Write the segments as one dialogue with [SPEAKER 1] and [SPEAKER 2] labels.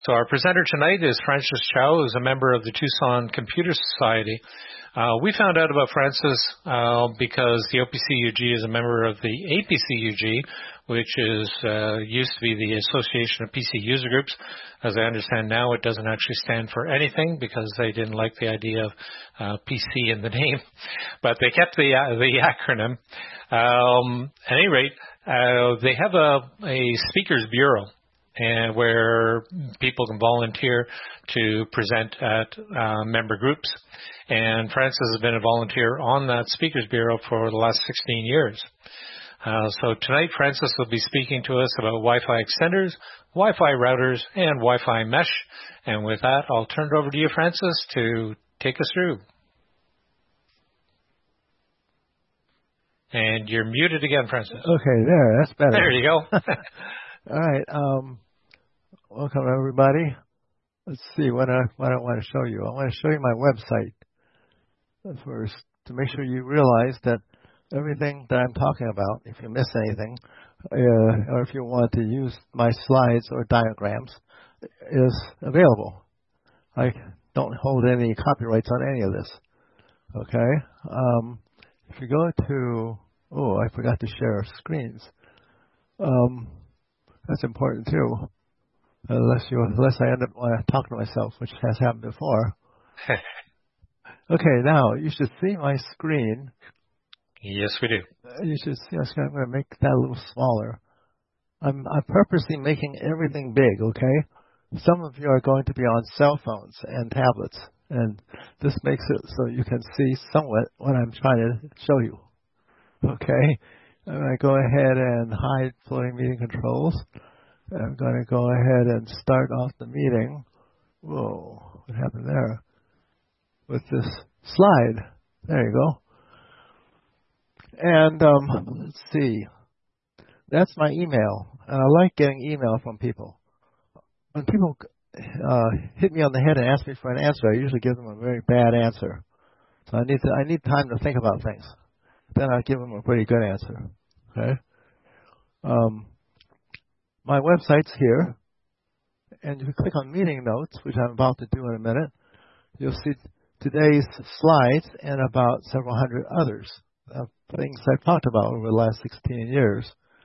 [SPEAKER 1] So our presenter tonight is Francis Chow, who's a member of the Tucson Computer Society. We found out about Francis because the OPCUG is a member of the APCUG, which is used to be the Association of PC User Groups. As I understand now, it doesn't actually stand for anything because they didn't like the idea of PC in the name, but they kept the acronym. At any rate, they have a speakers bureau, and where people can volunteer to present at member groups. And Francis has been a volunteer on that Speakers Bureau for the last 16 years. So tonight, Francis will be speaking to us about Wi-Fi extenders, Wi-Fi routers, and Wi-Fi mesh. And with that, I'll turn it over to you, Francis, to take us through. And you're muted again, Francis.
[SPEAKER 2] Okay, there, that's better.
[SPEAKER 1] There you go.
[SPEAKER 2] All right. Welcome, everybody. Let's see what I want to show you. I want to show you my website first to make sure you realize that everything that I'm talking about, if you miss anything, or if you want to use my slides or diagrams, is available. I don't hold any copyrights on any of this. Okay? If you go to, I forgot to share screens. That's important too. Unless I end up talking to myself, which has happened before. Okay, now you should see my screen.
[SPEAKER 1] Yes, we do.
[SPEAKER 2] You should see my screen. I'm going to make that a little smaller. I'm purposely making everything big. Okay, some of you are going to be on cell phones and tablets, and this makes it so you can see somewhat what I'm trying to show you. Okay, I'm going to go ahead and hide floating meeting controls. I'm going to go ahead and start off the meeting. Whoa, what happened there? With this slide. There you go. And let's see. That's my email. And I like getting email from people. When people hit me on the head and ask me for an answer, I usually give them a very bad answer. So I need time to think about things. Then I give them a pretty good answer. Okay. My website's here, and if you click on meeting notes, which I'm about to do in a minute, you'll see today's slides and about several hundred others, things I've talked about over the last 16 years.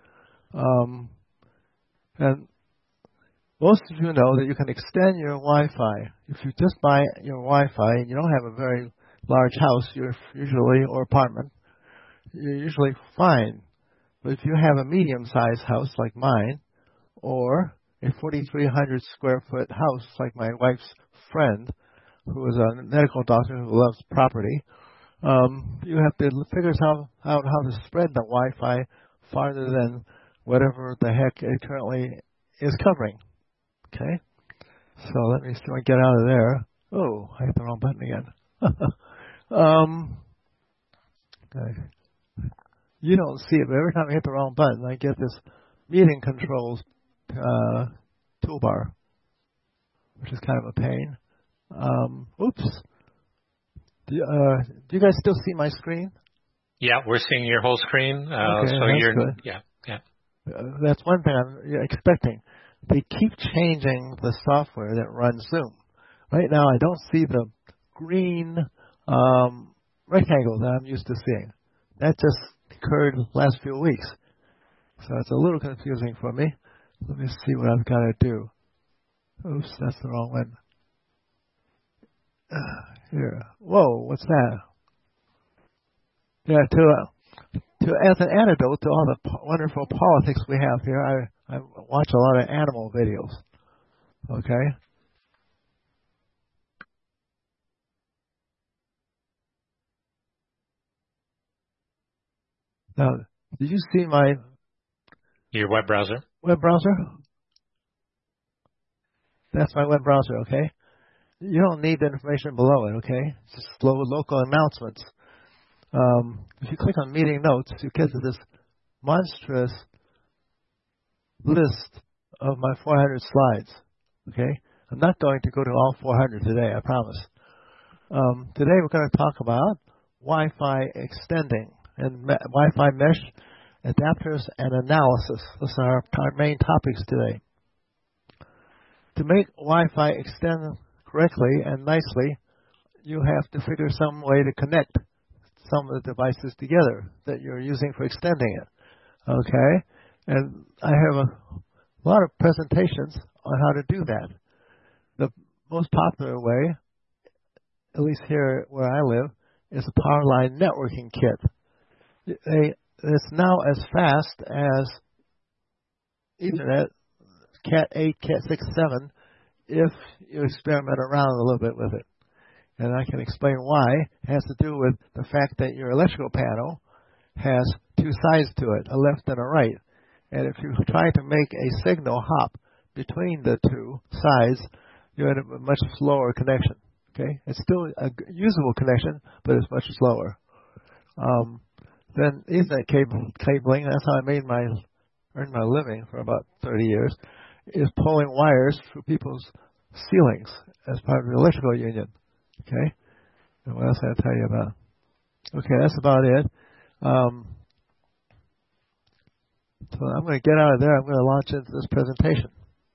[SPEAKER 2] And most of you know that you can extend your Wi-Fi. If you just buy your Wi-Fi and you don't have a very large house, or apartment, you're usually fine. But if you have a medium-sized house like mine, or a 4,300 square foot house like my wife's friend, who is a medical doctor who loves property, you have to figure out how to spread the Wi-Fi farther than whatever the heck it currently is covering. Okay? So let me see if I get out of there. Oh, I hit the wrong button again. Okay. You don't see it, but every time I hit the wrong button, I get this meeting controls toolbar, which is kind of a pain. Oops. Do you guys still see my screen?
[SPEAKER 1] Yeah, we're seeing your whole screen.
[SPEAKER 2] Okay,
[SPEAKER 1] so
[SPEAKER 2] that's
[SPEAKER 1] you're
[SPEAKER 2] good.
[SPEAKER 1] Yeah.
[SPEAKER 2] That's one thing I'm expecting. They keep changing the software that runs Zoom. Right now, I don't see the green rectangle that I'm used to seeing. That just occurred the last few weeks. So it's a little confusing for me. Let me see what I've got to do. Oops, that's the wrong one. Here. Whoa, what's that? Yeah, as an antidote to all the wonderful politics we have here, I watch a lot of animal videos. Okay? Now, did you see
[SPEAKER 1] Your web browser?
[SPEAKER 2] Web browser? That's my web browser, okay? You don't need the information below it, okay? It's just local announcements. If you click on meeting notes, you get to this monstrous list of my 400 slides, okay? I'm not going to go to all 400 today, I promise. Today we're going to talk about Wi-Fi extending and Wi-Fi mesh adapters and analysis. Those are our main topics today. to make Wi-Fi extend correctly and nicely, you have to figure some way to connect some of the devices together that you're using for extending it. Okay? And I have a lot of presentations on how to do that. The most popular way, at least here where I live, is a power line networking kit. It's now as fast as Ethernet, Cat 8, Cat 6, 7, if you experiment around a little bit with it. And I can explain why. It has to do with the fact that your electrical panel has two sides to it, a left and a right. And if you try to make a signal hop between the two sides, you end up with a much slower connection. Okay? It's still a usable connection, but it's much slower. Then Ethernet cabling, that's how I earned my living for about 30 years, is pulling wires through people's ceilings as part of the electrical union. Okay? And what else did I tell you about? Okay, that's about it. So I'm going to get out of there. I'm going to launch into this presentation.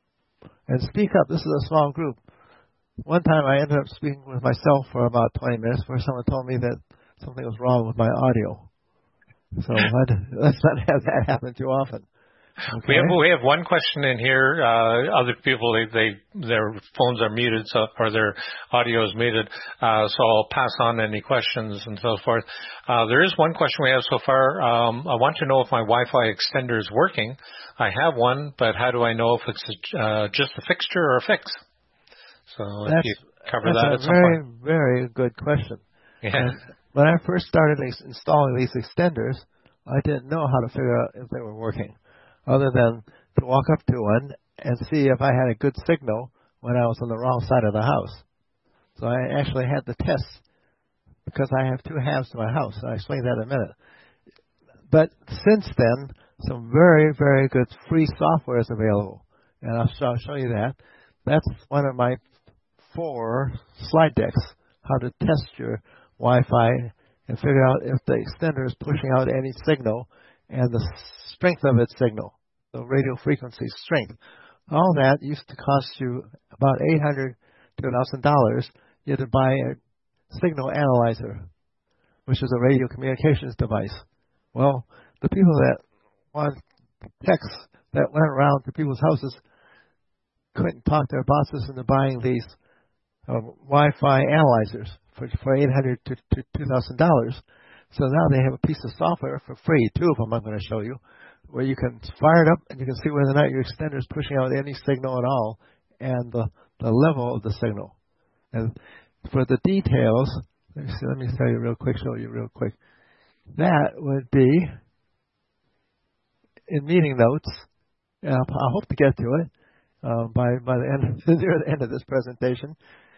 [SPEAKER 2] And speak up. This is a small group. One time I ended up speaking with myself for about 20 minutes before someone told me that something was wrong with my audio. So let's not have that happen too often. Okay.
[SPEAKER 1] We have one question in here. Other people, their phones are muted, or their audio is muted. So I'll pass on any questions and so forth. There is one question we have so far. I want to know if my Wi-Fi extender is working. I have one, but how do I know if it's just a fixture or a fix? So if you cover that at some point.
[SPEAKER 2] That's a very, very good question.
[SPEAKER 1] Yeah.
[SPEAKER 2] And when I first started installing these extenders, I didn't know how to figure out if they were working, other than to walk up to one and see if I had a good signal when I was on the wrong side of the house. So I actually had to test, because I have two halves to my house. I'll explain that in a minute. But since then, some very, very good free software is available. And I'll show you that. That's one of my 4 slide decks, how to test your Wi-Fi and figure out if the extender is pushing out any signal and the strength of its signal, the radio frequency strength. All that used to cost you about $800 to $1,000. You had to buy a signal analyzer, which is a radio communications device. Well, the people that want techs that went around to people's houses couldn't talk their bosses into buying these Wi-Fi analyzers for $800 to $2,000. So now they have a piece of software for free, 2 of them I'm going to show you, where you can fire it up and you can see whether or not your extender is pushing out any signal at all and the level of the signal. And for the details, let me show you real quick. That would be in meeting notes. And I hope to get to it by the end of this presentation.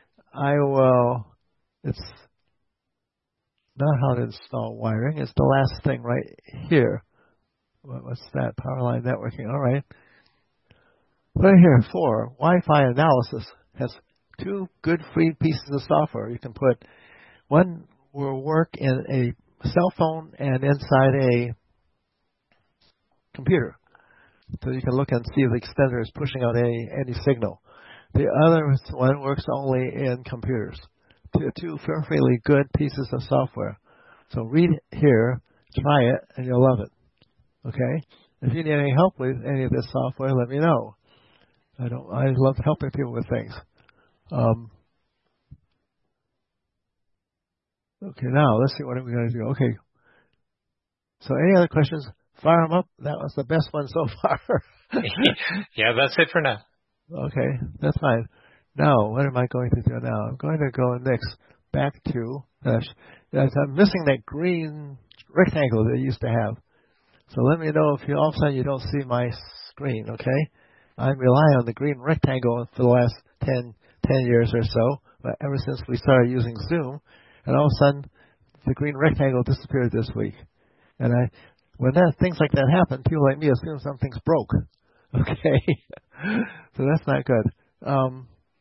[SPEAKER 2] It's not how to install wiring. It's the last thing right here. What's that? Power line networking. All right. Right here, 4. Wi-Fi analysis has 2 good free pieces of software. You can put one will work in a cell phone and inside a computer. So you can look and see if the extender is pushing out any signal. The other one works only in computers. 2 fairly good pieces of software. So read here, try it, and you'll love it. Okay? If you need any help with any of this software, let me know. I love helping people with things. Okay, now let's see what we're going to do. Okay. So any other questions? Fire them up. That was the best one so far.
[SPEAKER 1] Yeah, that's it for now.
[SPEAKER 2] Okay, that's fine. Now, what am I going to do now? I'm going to go next back to, I'm missing that green rectangle that I used to have. So let me know if all of a sudden you don't see my screen, okay? I'm relying on the green rectangle for the last 10 years or so, but ever since we started using Zoom, and all of a sudden the green rectangle disappeared this week. And when things like that happen, people like me assume something's broke. Okay? So that's not good.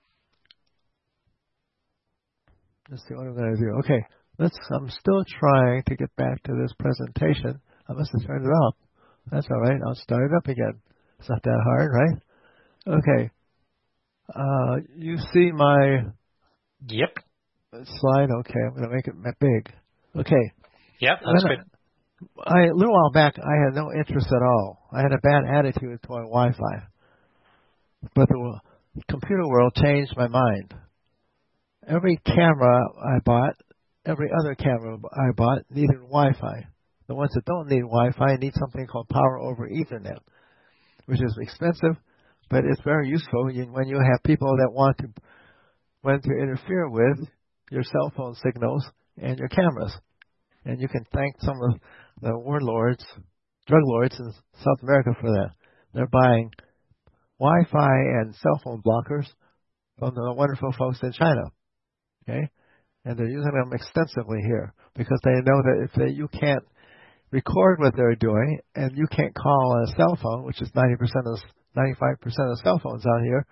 [SPEAKER 2] Let's see what I'm going to do. Okay, I'm still trying to get back to this presentation. I must have turned it off. That's all right. I'll start it up again. It's not that hard, right? Okay. You see my
[SPEAKER 1] Yep.
[SPEAKER 2] slide? Okay, I'm going to make it big. Okay.
[SPEAKER 1] Yep, that's good.
[SPEAKER 2] A little while back, I had no interest at all. I had a bad attitude toward Wi-Fi. But the computer world changed my mind. Every camera I bought, every other camera I bought needed Wi-Fi. The ones that don't need Wi-Fi need something called Power over Ethernet, which is expensive, but it's very useful when you have people that want to interfere with your cell phone signals and your cameras. And you can thank some of the warlords, drug lords in South America for that. They're buying Wi-Fi and cell phone blockers from the wonderful folks in China. Okay? And they're using them extensively here because they know that if you can't record what they're doing and you can't call on a cell phone, which is 95% of cell phones out here,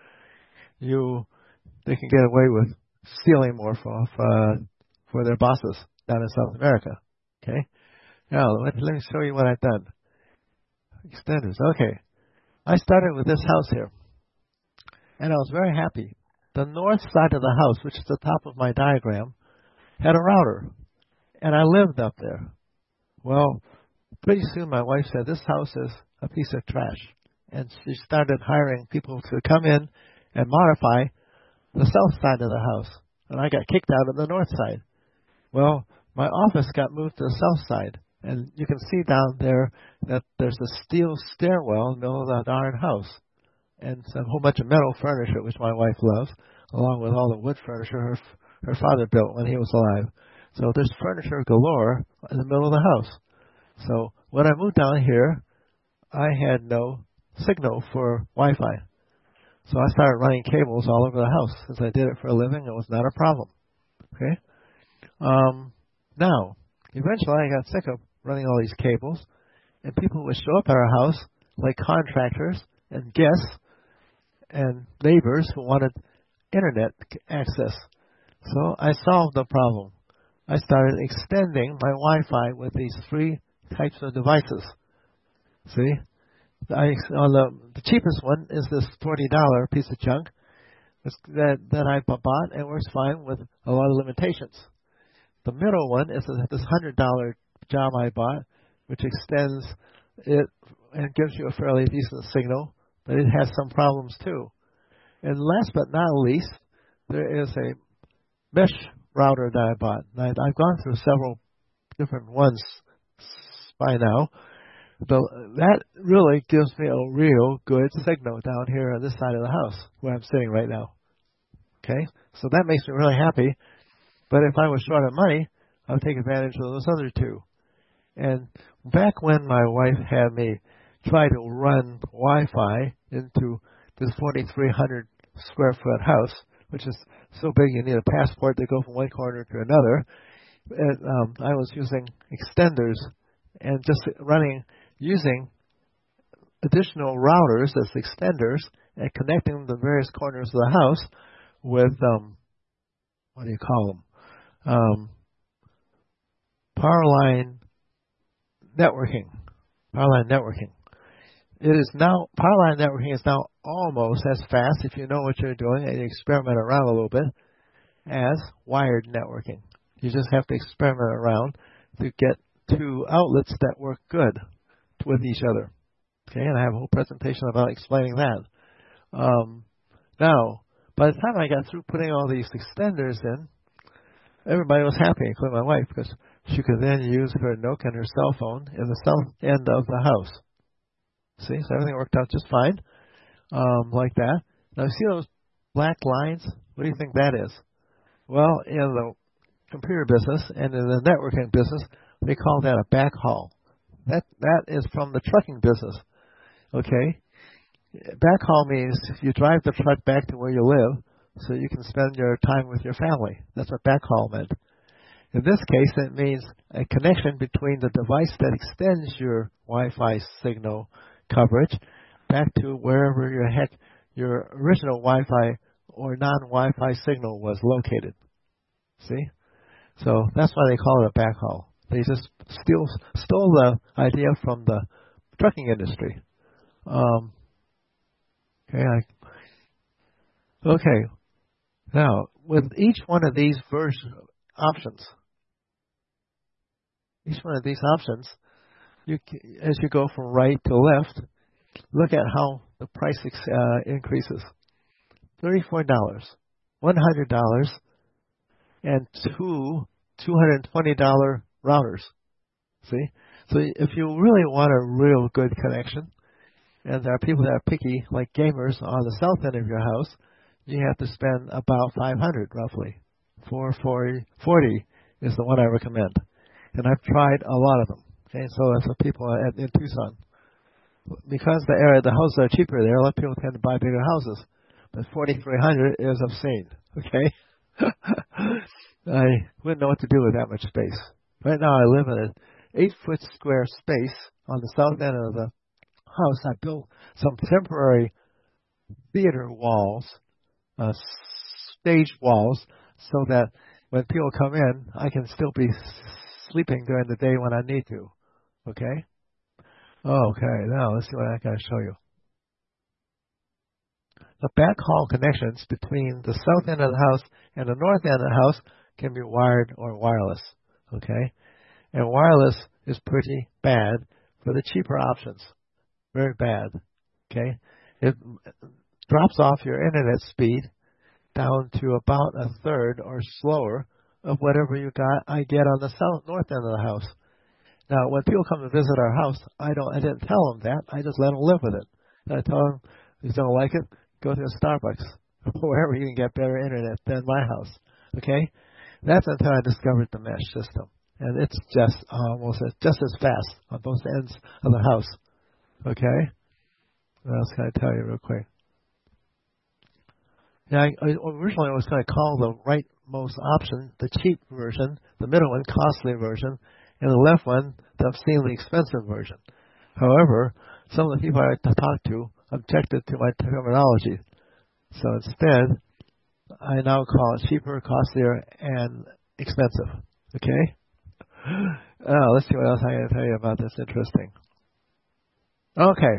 [SPEAKER 2] they can get away with stealing more for their bosses down in South America. Okay? Now, let me show you what I've done. Extenders. Okay. I started with this house here, and I was very happy. The north side of the house, which is the top of my diagram, had a router, and I lived up there. Well, pretty soon my wife said, this house is a piece of trash, and she started hiring people to come in and modify the south side of the house, and I got kicked out of the north side. Well, my office got moved to the south side, and you can see down there that there's a steel stairwell in the middle of the darn house, and a whole bunch of metal furniture, which my wife loves, along with all the wood furniture her father built when he was alive. So there's furniture galore in the middle of the house. So when I moved down here, I had no signal for Wi-Fi. So I started running cables all over the house. Since I did it for a living, it was not a problem. Okay? Now, eventually I got sick of running all these cables, and people would show up at our house, like contractors and guests and neighbors who wanted internet access. So I solved the problem. I started extending my Wi-Fi with these three types of devices. See? The cheapest one is this $40 piece of junk that I bought and works fine with a lot of limitations. The middle one is this $100 job I bought, which extends it and gives you a fairly decent signal, but it has some problems too. And last but not least, there is a mesh router that I bought. I've gone through several different ones by now. That really gives me a real good signal down here on this side of the house where I'm sitting right now. Okay? So that makes me really happy. But if I was short of money, I would take advantage of those other two. And back when my wife had me try to run Wi-Fi into this 4,300 square foot house, which is so big you need a passport to go from one corner to another, and, I was using extenders and just using additional routers as extenders and connecting the various corners of the house with, what do you call them? Power line networking. Power line networking is now almost as fast, if you know what you're doing and you experiment around a little bit, as wired networking. You just have to experiment around to get two outlets that work good with each other. Okay, and I have a whole presentation about explaining that. Now, by the time I got through putting all these extenders in, everybody was happy, including my wife, because she could then use her Nokia and her cell phone in the south end of the house. See, so everything worked out just fine, like that. Now, see those black lines? What do you think that is? Well, in the computer business and in the networking business, they call that a backhaul. That is from the trucking business. Okay? Backhaul means you drive the truck back to where you live so you can spend your time with your family. That's what backhaul meant. In this case, it means a connection between the device that extends your Wi-Fi signal coverage back to wherever your original Wi-Fi or non-Wi-Fi signal was located. See? So that's why they call it a backhaul. They just stole the idea from the trucking industry. Okay, Okay. Now, with each one of these options, as you go from right to left, look at how the price increases. $34, $100, and two $220 routers. See? So if you really want a real good connection, and there are people that are picky, like gamers on the south end of your house, you have to spend about $500 roughly. 440 is the one I recommend. And I've tried a lot of them. Okay, so that's the people in Tucson. Because the houses are cheaper there, a lot of people tend to buy bigger houses. But 4,300 is obscene. Okay? I wouldn't know what to do with that much space. Right now I live in an 8-foot square space on the south end of the house. I built some temporary theater walls, stage walls, so that when people come in, I can still be sleeping during the day when I need to. Okay? Okay, now let's see what I can show you. The backhaul connections between the south end of the house and the north end of the house can be wired or wireless. Okay? And wireless is pretty bad for the cheaper options. Very bad. Okay? It drops off your internet speed down to about a third or slower of whatever I get on the north end of the house. Now, when people come to visit our house, I didn't tell them that. I just let them live with it. And I tell them, if you don't like it, go to a Starbucks or wherever you can get better internet than my house. Okay? That's until I discovered the mesh system. And it's just just as fast on both ends of the house. Okay? What else can I tell you real quick? Now, originally I was going to call the rightmost option the cheap version, the middle one costly version, and the left one the obscenely expensive version. However, some of the people I talked to objected to my terminology. So instead, I now call it cheaper, costlier, and expensive. Okay? Let's see what else I can tell you about this interesting. Okay.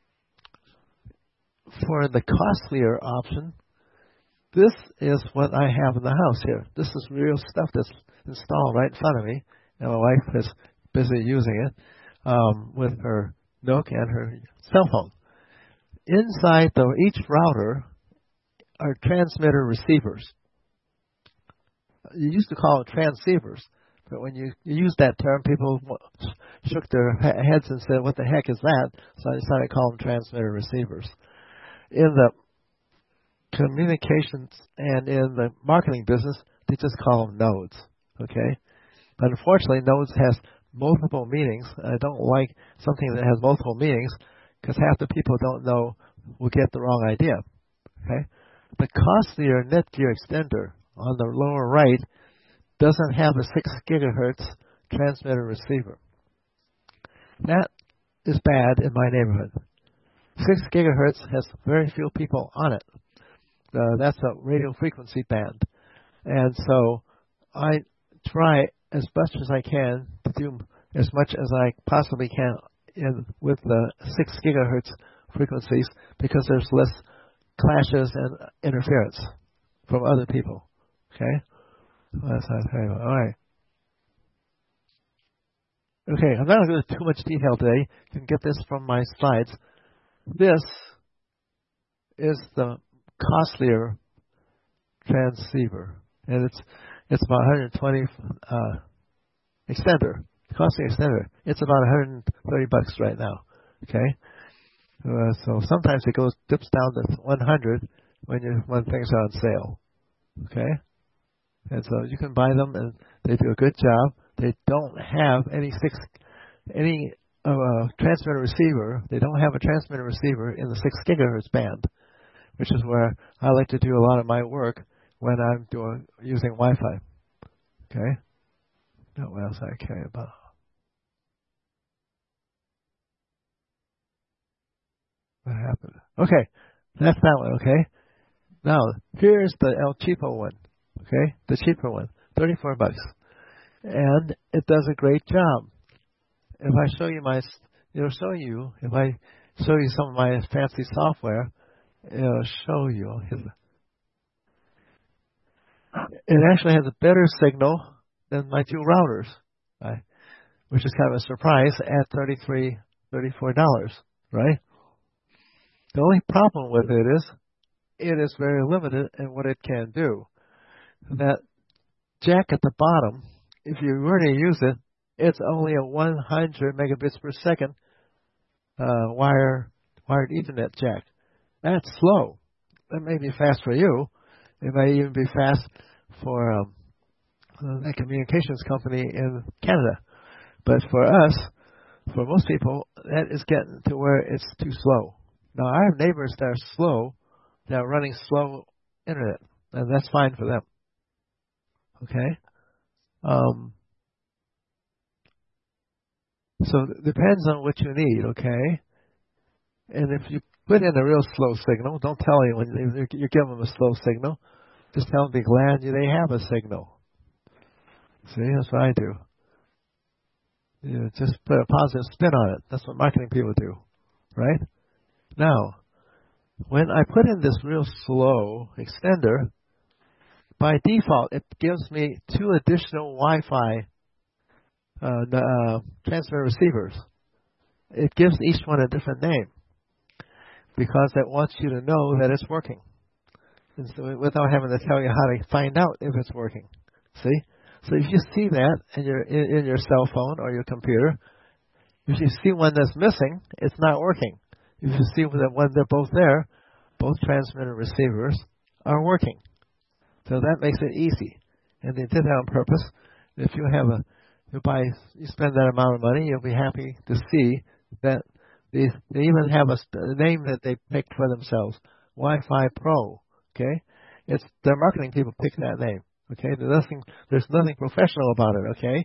[SPEAKER 2] For the costlier option, this is what I have in the house here. This is real stuff that's installed right in front of me, and my wife is busy using it with her Nook and her cell phone. Inside each router are transmitter receivers. You used to call them transceivers, but when you used that term, people shook their heads and said, "What the heck is that?" So I decided to call them transmitter receivers. In the communications and in the marketing business, they just call them nodes. Okay, but unfortunately, nodes has multiple meanings. I don't like something that has multiple meanings because half the people will get the wrong idea. Okay, the costlier Netgear extender on the lower right doesn't have a 6 gigahertz transmitter receiver. That is bad in my neighborhood. 6 gigahertz has very few people on it. That's a radio frequency band. And so I try as much as I can to do as much as I possibly can with the 6 gigahertz frequencies because there's less clashes and interference from other people. Okay? That's what I tell you. All right. Okay, I'm not going to go into too much detail today. You can get this from my slides. This is the costlier transceiver, and it's about 120 extender, costly extender. It's about $130 right now. Okay, so sometimes it dips down to 100 when things are on sale. Okay, and so you can buy them, and they do a good job. They don't have any transmitter receiver. They don't have a transmitter receiver in the 6 gigahertz band, which is where I like to do a lot of my work when I'm using Wi-Fi. Okay? Now, what else I care about? What happened? Okay, that's that one. Okay. Now here's the El Cheapo one. Okay, the cheaper one, $34, and it does a great job. If I show you if I show you some of my fancy software, it'll show you. it actually has a better signal than my two routers, right? Which is kind of a surprise at $34, right? The only problem with it is very limited in what it can do. That jack at the bottom, if you were to use it, it's only a 100 megabits per second wired Ethernet jack. That's slow. That may be fast for you. It may even be fast for a communications company in Canada. But for us, for most people, that is getting to where it's too slow. Now, I have neighbors that are slow, that are running slow internet, and that's fine for them. Okay? So it depends on what you need, okay? And if you put in a real slow signal, don't tell anyone you give them a slow signal. Just tell them be glad they have a signal. See, that's what I do. You just put a positive spin on it. That's what marketing people do, right? Now, when I put in this real slow extender, by default, it gives me 2 additional Wi-Fi transmitter receivers. It gives each one a different name because it wants you to know that it's working, and so without having to tell you how to find out if it's working. See? So if you see that in your cell phone or your computer, if you see one that's missing, it's not working. If you see that when they're both there, both transmitter receivers are working. So that makes it easy. And they did that on purpose. If you have you spend that amount of money, you'll be happy to see that they even have a name that they picked for themselves, Wi-Fi Pro. Okay, it's their marketing people pick that name. Okay, there's nothing professional about it. Okay,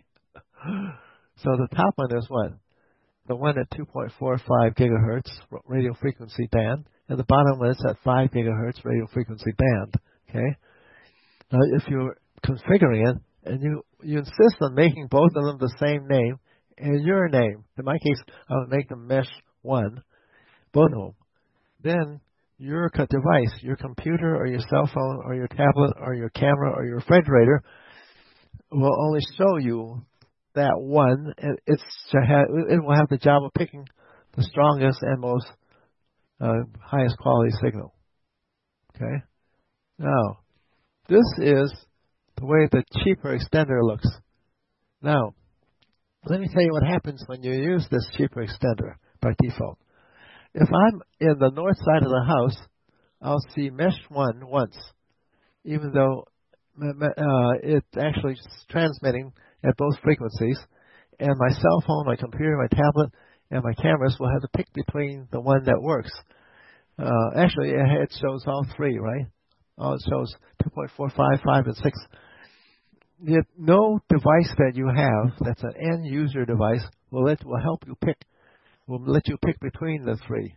[SPEAKER 2] so the top one is what? The one at 2.45 gigahertz radio frequency band, and the bottom one is at 5 gigahertz radio frequency band. Okay, now if you're configuring it and you insist on making both of them the same name and your name, in my case, I would make them Mesh 1, both of them. Then your device, your computer or your cell phone or your tablet or your camera or your refrigerator will only show you that one. It will have the job of picking the strongest and most highest quality signal. Okay? Now, this is the way the cheaper extender looks. Now, let me tell you what happens when you use this cheaper extender by default. If I'm in the north side of the house, I'll see Mesh 1 once, even though it's actually transmitting at both frequencies, and my cell phone, my computer, my tablet, and my cameras will have to pick between the one that works. Actually, it shows all 3, right? It shows 2.45, 5, and 6. Yet no device that you have that's an end user device will help you pick. Will let you pick between the 3.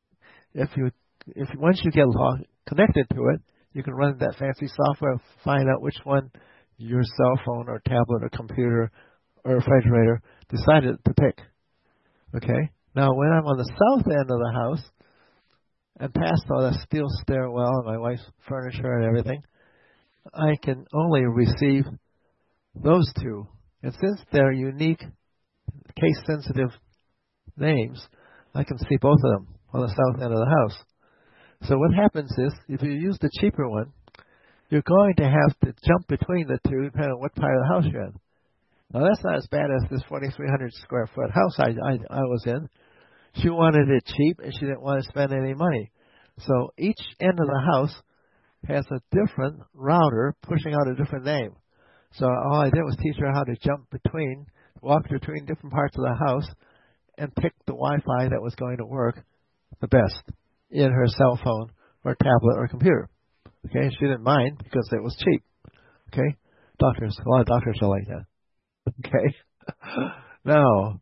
[SPEAKER 2] Once you get connected to it, you can run that fancy software, find out which one your cell phone or tablet or computer or refrigerator decided to pick. Okay? Now, when I'm on the south end of the house and past all that steel stairwell and my wife's furniture and everything, I can only receive those 2. And since they're unique, case-sensitive names, I can see both of them on the south end of the house. So what happens is, if you use the cheaper one, you're going to have to jump between the 2 depending on what part of the house you're in. Now, that's not as bad as this 4,300 square foot house I was in. She wanted it cheap, and she didn't want to spend any money. So each end of the house has a different router pushing out a different name. So all I did was teach her how to walk between different parts of the house, and pick the Wi-Fi that was going to work the best in her cell phone or tablet or computer. Okay, she didn't mind because it was cheap. Okay, a lot of doctors are like that. Okay, now,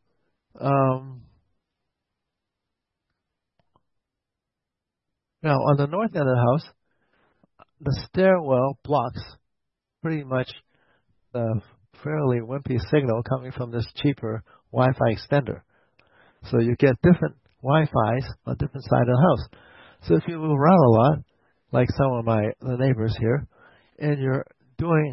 [SPEAKER 2] on the north end of the house, the stairwell blocks pretty much the fairly wimpy signal coming from this cheaper Wi-Fi extender. So you get different Wi-Fis on different sides of the house. So if you move around a lot, like some of the neighbors here, and you're doing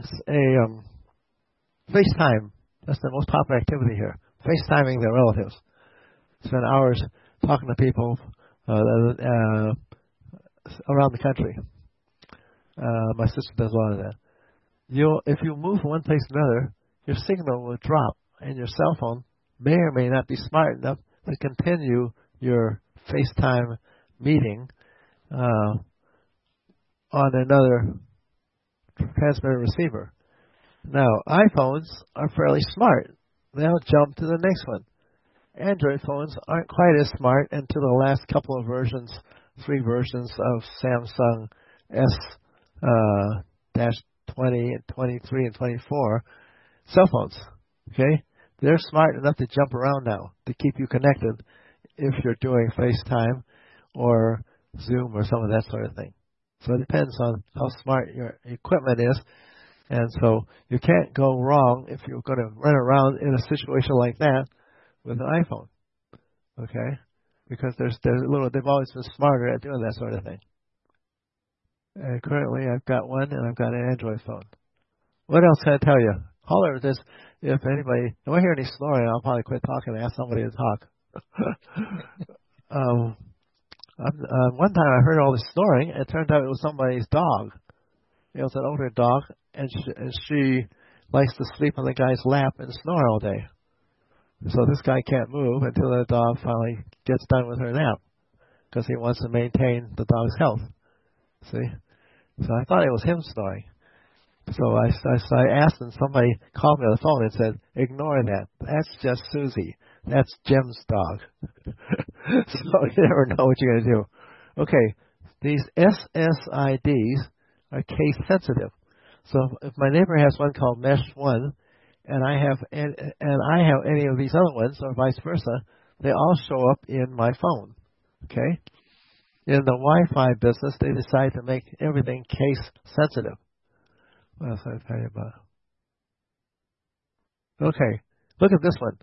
[SPEAKER 2] a FaceTime. That's the most popular activity here. FaceTiming their relatives. Spend hours talking to people around the country. My sister does a lot of that. If you move from one place to another, your signal will drop, and your cell phone may or may not be smart enough to continue your FaceTime meeting on another transmitter receiver. Now, iPhones are fairly smart. They'll jump to the next one. Android phones aren't quite as smart until the last couple of versions, 3 versions of Samsung S-20 and 23 and 24 cell phones. Okay? They're smart enough to jump around now to keep you connected if you're doing FaceTime or Zoom or some of that sort of thing. So it depends on how smart your equipment is. And so you can't go wrong if you're going to run around in a situation like that with an iPhone. Okay? Because they've always been smarter at doing that sort of thing. And currently I've got one and I've got an Android phone. What else can I tell you? Holler this if anybody, if I hear any snoring, I'll probably quit talking and ask somebody to talk. One time I heard all this snoring, and it turned out it was somebody's dog. It was an older dog, and she likes to sleep on the guy's lap and snore all day. So this guy can't move until the dog finally gets done with her nap, because he wants to maintain the dog's health. See? So I thought it was him snoring. So I asked, and somebody called me on the phone and said, "Ignore that. That's just Susie. That's Jim's dog." So you never know what you're going to do. Okay, these SSIDs are case sensitive. So if my neighbor has one called Mesh 1, and I have any of these other ones, or vice versa, they all show up in my phone. Okay? In the Wi-Fi business, they decide to make everything case sensitive. What else did I tell you about? Okay, look at this one.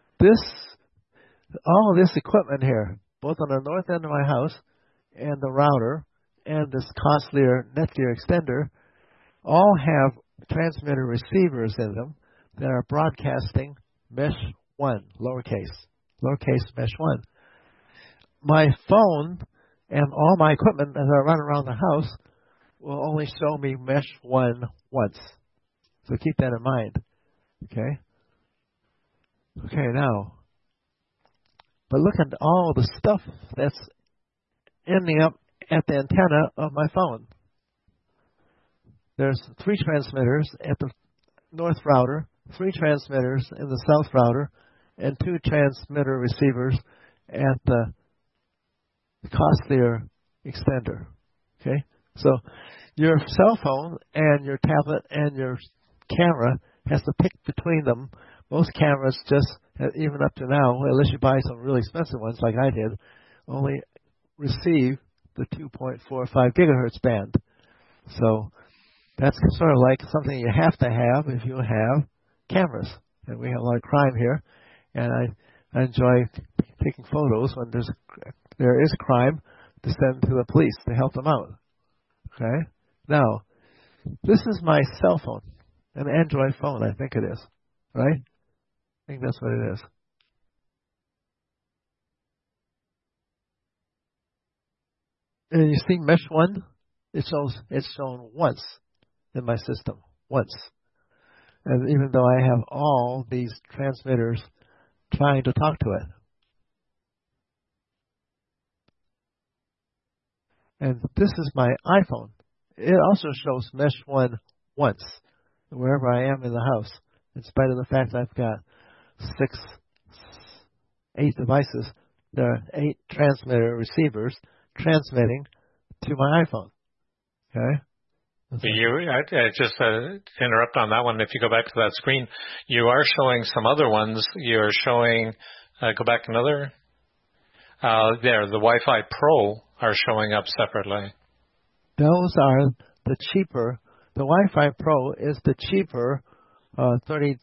[SPEAKER 2] All of this equipment here, both on the north end of my house and the router and this costlier Netgear extender, all have transmitter receivers in them that are broadcasting Mesh 1, lowercase Mesh 1. My phone and all my equipment as I run around the house will only show me Mesh 1 once. So keep that in mind. Okay? Okay, now, but look at all the stuff that's ending up at the antenna of my phone. There's 3 transmitters at the north router, 3 transmitters in the south router, and 2 transmitter receivers at the costlier extender. Okay? So your cell phone and your tablet and your camera has to pick between them. Most cameras just, even up to now, unless you buy some really expensive ones like I did, only receive the 2.45 gigahertz band. So that's sort of like something you have to have if you have cameras. And we have a lot of crime here, and I enjoy taking photos when there is crime to send to the police to help them out. Okay? Now, this is my cell phone, an Android phone, I think it is. Right? I think that's what it is. And you see Mesh 1? It's shown once in my system. Once. And even though I have all these transmitters trying to talk to it. And this is my iPhone. It also shows Mesh 1 once, wherever I am in the house, in spite of the fact I've got 8 devices. There are 8 transmitter receivers transmitting to my iPhone. Okay?
[SPEAKER 1] Just to interrupt on that one, if you go back to that screen, you are showing some other ones. You're showing, go back another. There, the Wi-Fi Pro are showing up separately.
[SPEAKER 2] Those are the cheaper. The Wi-Fi Pro is the cheaper $35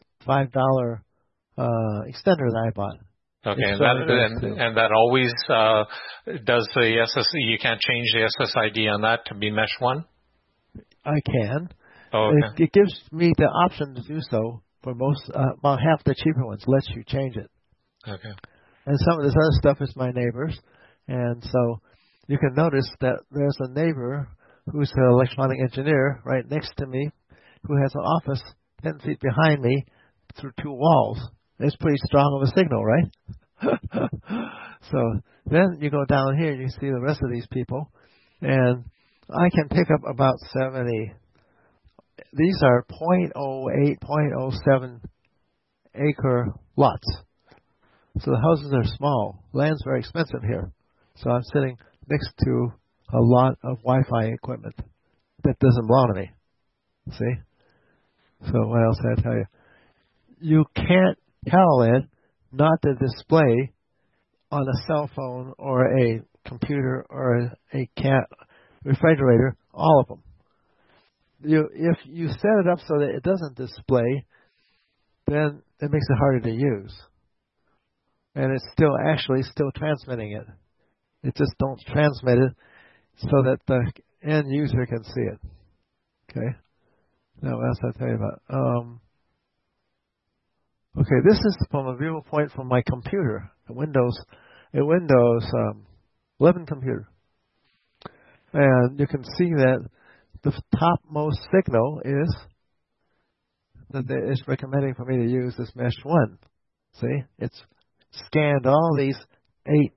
[SPEAKER 2] extender that I bought.
[SPEAKER 1] Okay, and that always does the SSID. You can't change the SSID on that to be Mesh 1?
[SPEAKER 2] I can.
[SPEAKER 1] Oh, okay.
[SPEAKER 2] It gives me the option to do so for most, about half the cheaper ones, lets you change it.
[SPEAKER 1] Okay.
[SPEAKER 2] And some of this other stuff is my neighbor's. And so you can notice that there's a neighbor who's an electronic engineer right next to me who has an office 10 feet behind me through 2 walls. It's pretty strong of a signal, right? So then you go down here and you see the rest of these people. And I can pick up about 70. These are 0.08, 0.07 acre lots. So the houses are small. Land's very expensive here. So I'm sitting next to a lot of Wi-Fi equipment that doesn't belong to me. See? So what else did I tell you? You can't tell it not to display on a cell phone or a computer or a refrigerator, all of them. If you set it up so that it doesn't display, then it makes it harder to use. And it's still transmitting it. It just don't transmit it so that the end user can see it. Okay? Now what else did I tell you about? Okay, this is from a viewpoint from my computer, a Windows 11 computer. And you can see that the topmost signal is that it's recommending for me to use this Mesh 1. See? It's scanned all these 8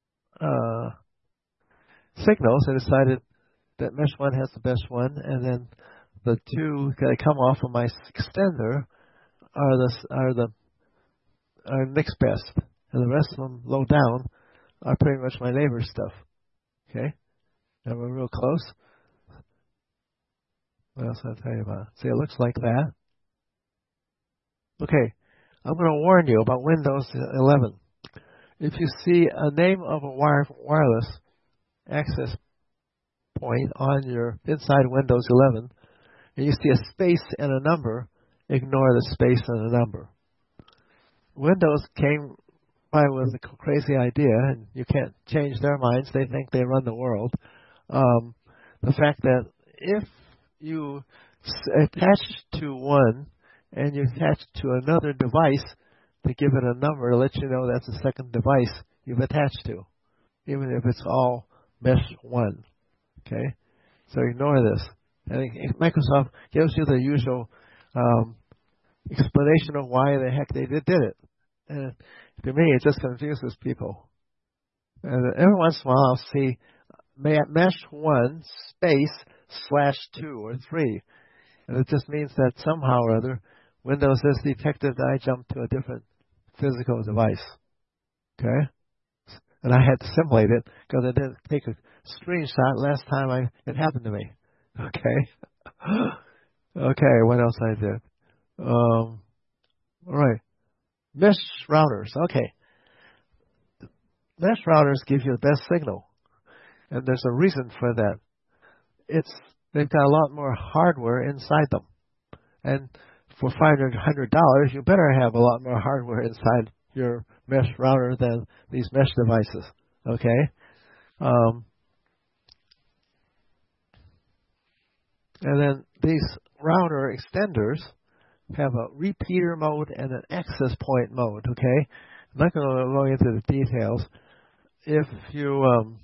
[SPEAKER 2] signals and decided that Mesh 1 has the best one, and then the 2 that come off of my extender are next best, and the rest of them low down are pretty much my neighbor's stuff. Okay, and we're real close. What else did I tell you about? See, it looks like that. Okay, I'm going to warn you about Windows 11. If you see a name of a wireless access point on your inside Windows 11, and you see a space and a number, ignore the space and the number. Windows came by with a crazy idea, and you can't change their minds. They think they run the world. The fact that if you attach to one and you attach to another device to give it a number to let you know that's the second device you've attached to, even if it's all Mesh 1. Okay? So ignore this. And Microsoft gives you the usual explanation of why the heck they did it. And to me, it just confuses people. And every once in a while, I'll see Mesh 1 space /2 or 3. And it just means that somehow or other, Windows has detected that I jumped to a different physical device. Okay? And I had to simulate it because I didn't take a screenshot last time it happened to me. Okay? Okay, what else I did? All right. Mesh routers. Okay. Mesh routers give you the best signal. And there's a reason for that. They've got a lot more hardware inside them. And for $500, you better have a lot more hardware inside your mesh router than these mesh devices. Okay? And then these router extenders have a repeater mode and an access point mode. Okay? I'm not going to go into the details. If you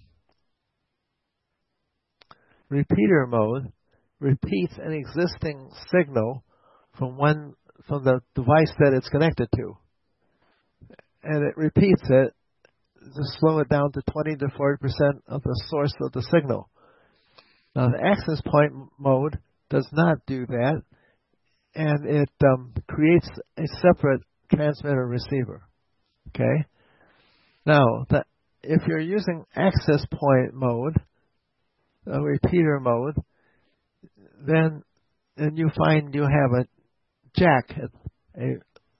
[SPEAKER 2] repeater mode repeats an existing signal from the device that it's connected to, and it repeats it to slow it down to 20 to 40% of the source of the signal. Now, the access point mode does not do that, and it creates a separate transmitter receiver. Okay? Now, if you're using access point mode, repeater mode, then you find you have a jack, a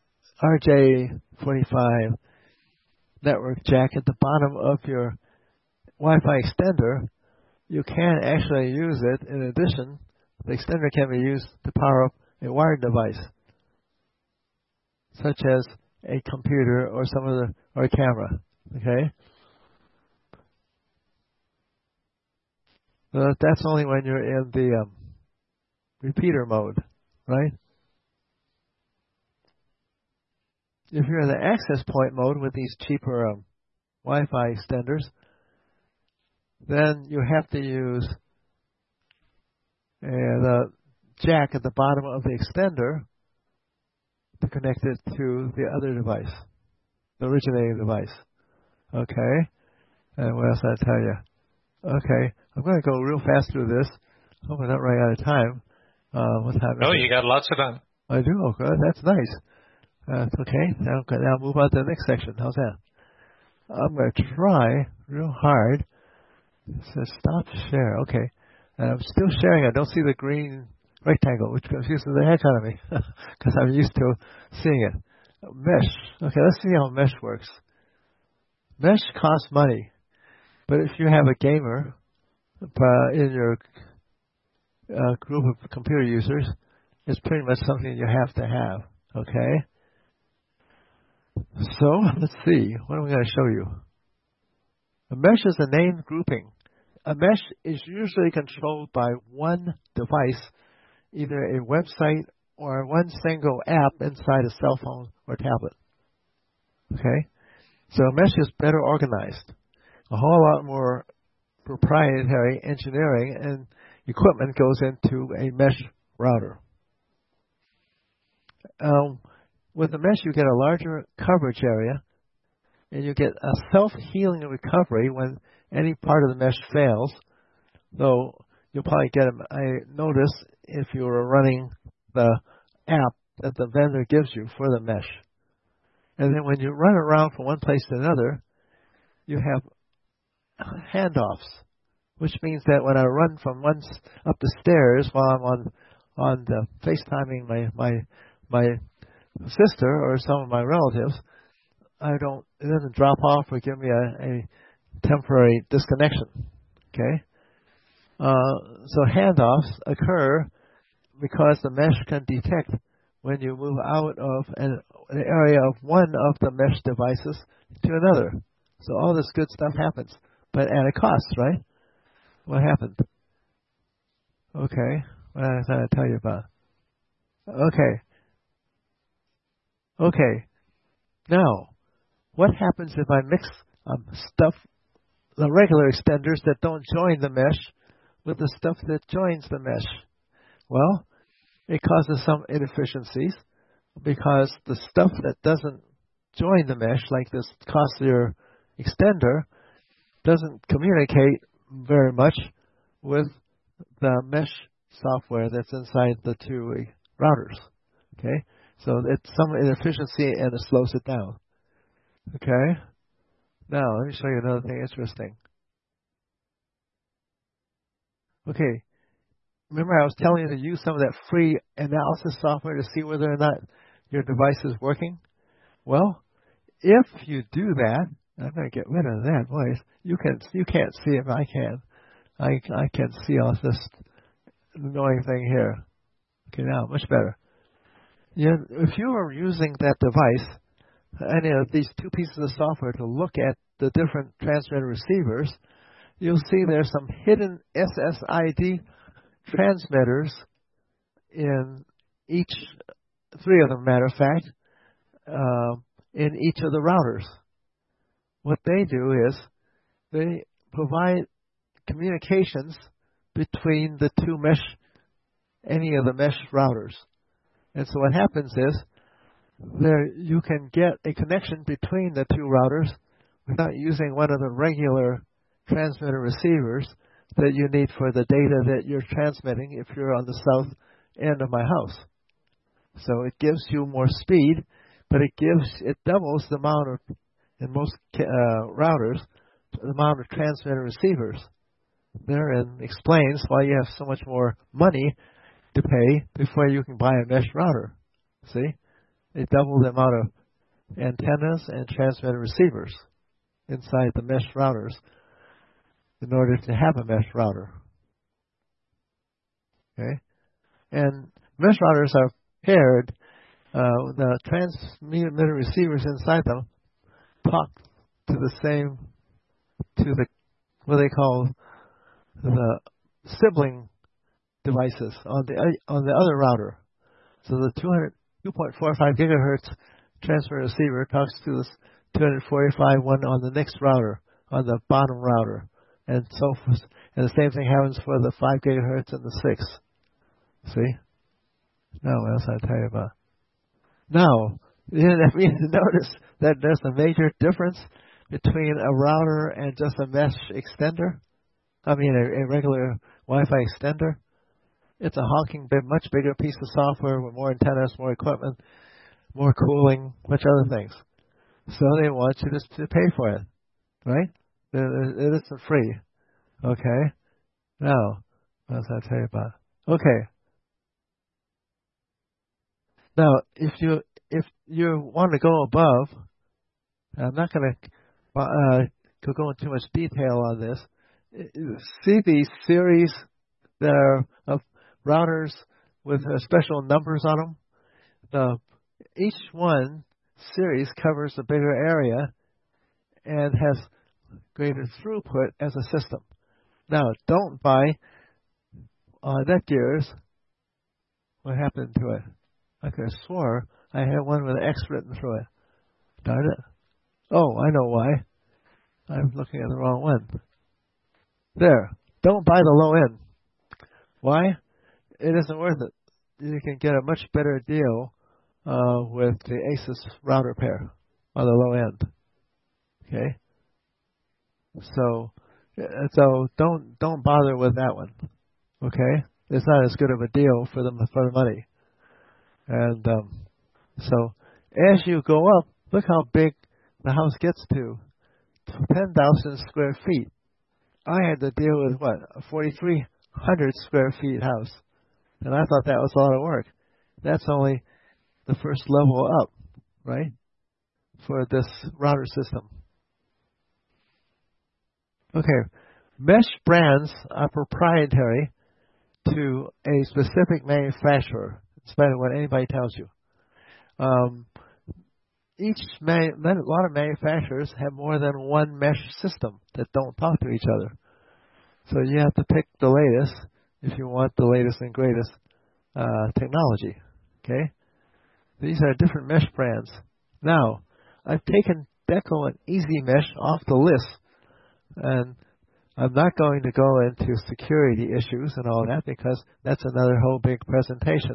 [SPEAKER 2] RJ45 network jack at the bottom of your Wi-Fi extender. You can actually use it. In addition, the extender can be used to power up a wired device, such as a computer or or a camera. Okay? But that's only when you're in the repeater mode, right? If you're in the access point mode with these cheaper Wi-Fi extenders, then you have to use the jack at the bottom of the extender to connect it to the other device, the originating device. Okay? And what else did I tell you? Okay, I'm going to go real fast through this. Hope we're not running out of time. What time is
[SPEAKER 1] Oh,
[SPEAKER 2] it?
[SPEAKER 1] you got lots of time.
[SPEAKER 2] I do? Oh, good. That's nice. That's okay. Now move on to the next section. How's that? I'm going to try real hard. It says stop share. Okay. And I'm still sharing. I don't see the green rectangle, which confuses the heck out of me because I'm used to seeing it. Mesh. Okay, let's see how Mesh works. Mesh costs money, but if you have a gamer in your group of computer users, it's pretty much something you have to have. Okay? So, let's see. What am I going to show you? A mesh is a named grouping. A mesh is usually controlled by one device, either a website or one single app inside a cell phone or tablet. Okay? So a mesh is better organized. A whole lot more proprietary engineering and equipment goes into a mesh router. With a mesh, you get a larger coverage area, and you get a self-healing recovery when any part of the mesh fails, though you'll probably get a notice if you are running the app that the vendor gives you for the mesh. And then when you run around from one place to another, you have handoffs, which means that when I run from one up the stairs while I'm on the FaceTiming my sister or some of my relatives, it doesn't drop off or give me a temporary disconnection. Okay? So handoffs occur because the mesh can detect when you move out of an area of one of the mesh devices to another. So all this good stuff happens, but at a cost, right? What happened? Okay. What I was trying to tell you about. Okay. Now, what happens if I mix the regular extenders that don't join the mesh with the stuff that joins the mesh? Well, it causes some inefficiencies because the stuff that doesn't join the mesh, like this costlier extender, doesn't communicate very much with the mesh software that's inside the two routers. Okay? So it's some inefficiency and it slows it down. Okay? Now, let me show you another thing interesting. Okay. Remember I was telling you to use some of that free analysis software to see whether or not your device is working? Well, if you do that, I'm going to get rid of that voice. You can't see if I can. I can see all this annoying thing here. Okay, now, much better. If you are using that device, any of these two pieces of software to look at the different transmitter receivers, you'll see there's some hidden SSID transmitters in each, three of them, matter of fact, in each of the routers. What they do is they provide communications between the two any of the mesh routers. And so what happens is you can get a connection between the two routers without using one of the regular transmitter receivers that you need for the data that you're transmitting if you're on the south end of my house. So it gives you more speed, but it doubles the amount of, in most routers, the amount of transmitter receivers. Therein explains why you have so much more money to pay before you can buy a mesh router. See? They double the amount of antennas and transmitter receivers inside the mesh routers in order to have a mesh router. Okay? And mesh routers are paired. The transmitter receivers inside them talk to what they call the sibling devices on the other router. So the 2.45 gigahertz transfer receiver talks to this 245 one on the next router, on the bottom router, and so forth. And the same thing happens for the 5 gigahertz and the 6. See? Now, what else I tell you about? Now, you notice that there's a major difference between a router and just a mesh extender. I mean, a regular Wi-Fi extender. It's a honking, much bigger piece of software with more antennas, more equipment, more cooling, much other things. So they want you to pay for it, right? It isn't free. Okay. Now, what else I tell you about? Okay. Now, if you want to go above, I'm not going to go into too much detail on this. See these series that are of routers with special numbers on them. Each one series covers a bigger area and has greater throughput as a system. Now, don't buy Netgear's. What happened to it? I could have swore I had one with an X written through it. Darn it. Oh, I know why. I'm looking at the wrong one. There. Don't buy the low end. Why? It isn't worth it. You can get a much better deal with the Asus router pair on the low end. Okay? So don't bother with that one. Okay? It's not as good of a deal for the money. And so as you go up, look how big the house gets to 10,000 square feet. I had to deal with a 4,300 square feet house, and I thought that was a lot of work. That's only the first level up, right, for this router system. Okay, mesh brands are proprietary to a specific manufacturer, in spite of what anybody tells you. A lot of manufacturers have more than one mesh system that don't talk to each other. So you have to pick the latest if you want the latest and greatest technology. Okay? These are different mesh brands. Now, I've taken Deco and Easy Mesh off the list, and I'm not going to go into security issues and all that because that's another whole big presentation.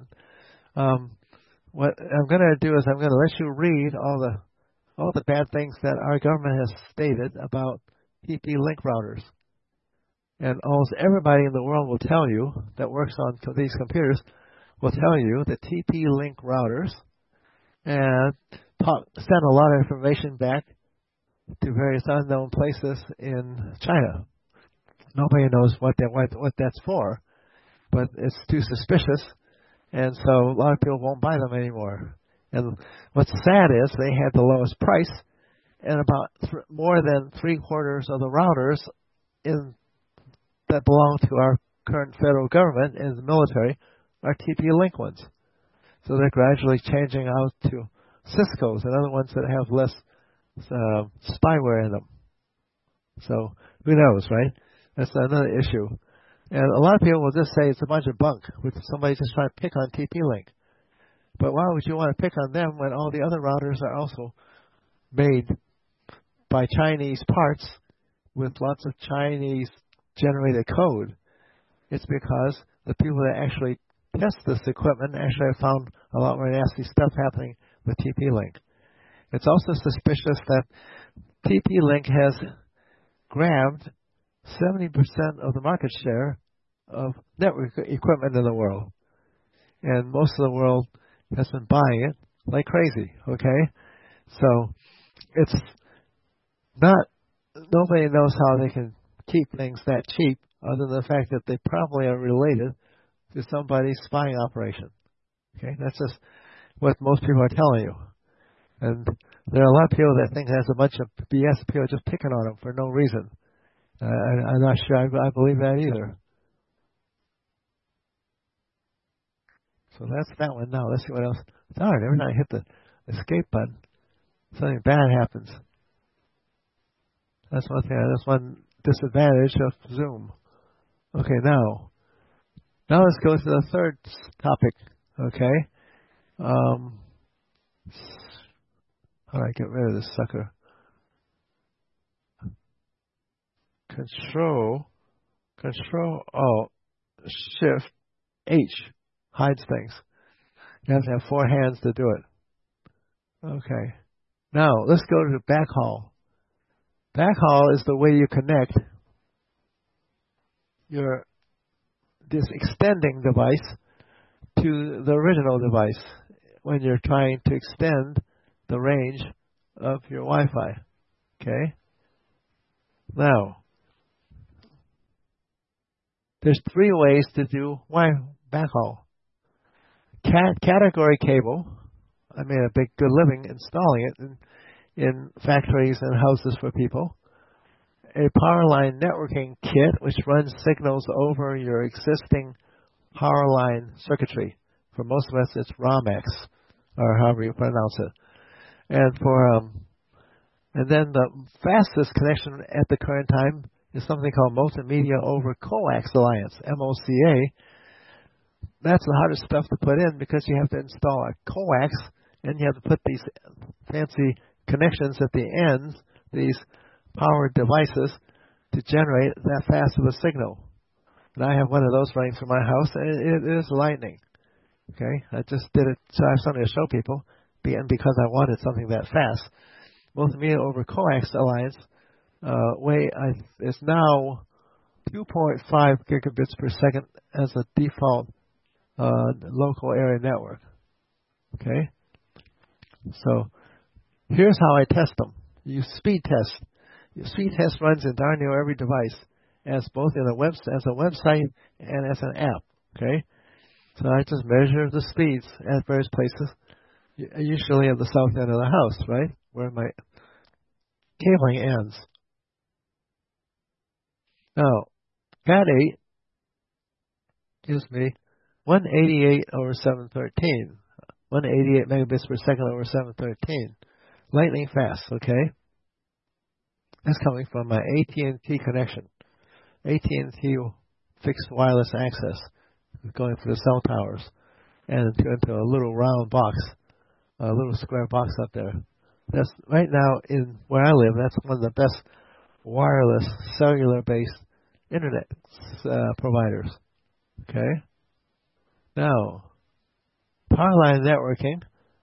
[SPEAKER 2] What I'm going to do is I'm going to let you read all the bad things that our government has stated about TP-Link routers. And almost everybody in the world will tell you that works on these computers will tell you that TP-Link routers and send a lot of information back to various unknown places in China. Nobody knows what that's for, but it's too suspicious. And so a lot of people won't buy them anymore. And what's sad is they had the lowest price, and about more than 3/4 of the routers that belong to our current federal government and the military are TP-Link ones. So they're gradually changing out to Cisco's and other ones that have less spyware in them. So who knows, right? That's another issue. And a lot of people will just say it's a bunch of bunk with somebody just trying to pick on TP-Link. But why would you want to pick on them when all the other routers are also made by Chinese parts with lots of Chinese generated code? It's because the people that actually test this equipment actually have found a lot more nasty stuff happening with TP-Link. It's also suspicious that TP-Link has grabbed 70% of the market share of network equipment in the world. And most of the world has been buying it like crazy, okay? So it's not, nobody knows how they can keep things that cheap other than the fact that they probably are related to somebody's spying operation. Okay? That's just what most people are telling you. And there are a lot of people that think there's a bunch of BS, people just picking on them for no reason. I'm not sure I believe that either. So that's that one. Now, let's see what else. Darn, every time I hit the escape button, something bad happens. That's one thing. That's one disadvantage of Zoom. Okay, now, Now let's go to the third topic. Okay. How do I get rid of this sucker? Control, Shift, H hides things. You have to have 4 hands to do it. Okay. Now, let's go to backhaul. Backhaul is the way you connect this extending device to the original device when you're trying to extend the range of your Wi-Fi. Okay? Now, there's 3 ways to do backhaul. Category cable. I made a big good living installing it in factories and houses for people. A power line networking kit, which runs signals over your existing power line circuitry. For most of us, it's ROMX, or however you pronounce it. And then the fastest connection at the current time is something called Multimedia over Coax Alliance, MOCA. That's the hardest stuff to put in because you have to install a coax and you have to put these fancy connections at the ends, these powered devices, to generate that fast of a signal. And I have one of those running through my house, and it is lightning. Okay, I just did it so I have something to show people, and because I wanted something that fast. Multimedia over Coax Alliance is now 2.5 gigabits per second as a default local area network. Okay, so here's how I test them. You speed test. Your speed test runs in darn near every device, as both in as a website and as an app. Okay, so I just measure the speeds at various places, usually at the south end of the house, right, where my cabling ends. Now, Cat8 gives me 188 over 713, 188 megabits per second over 713, lightning fast. Okay. That's coming from my AT&T connection. AT&T fixed wireless access, going for the cell towers, and into a little round box, a little square box up there. That's right now in where I live. That's one of the best wireless cellular-based internet providers. Okay. Now, power line networking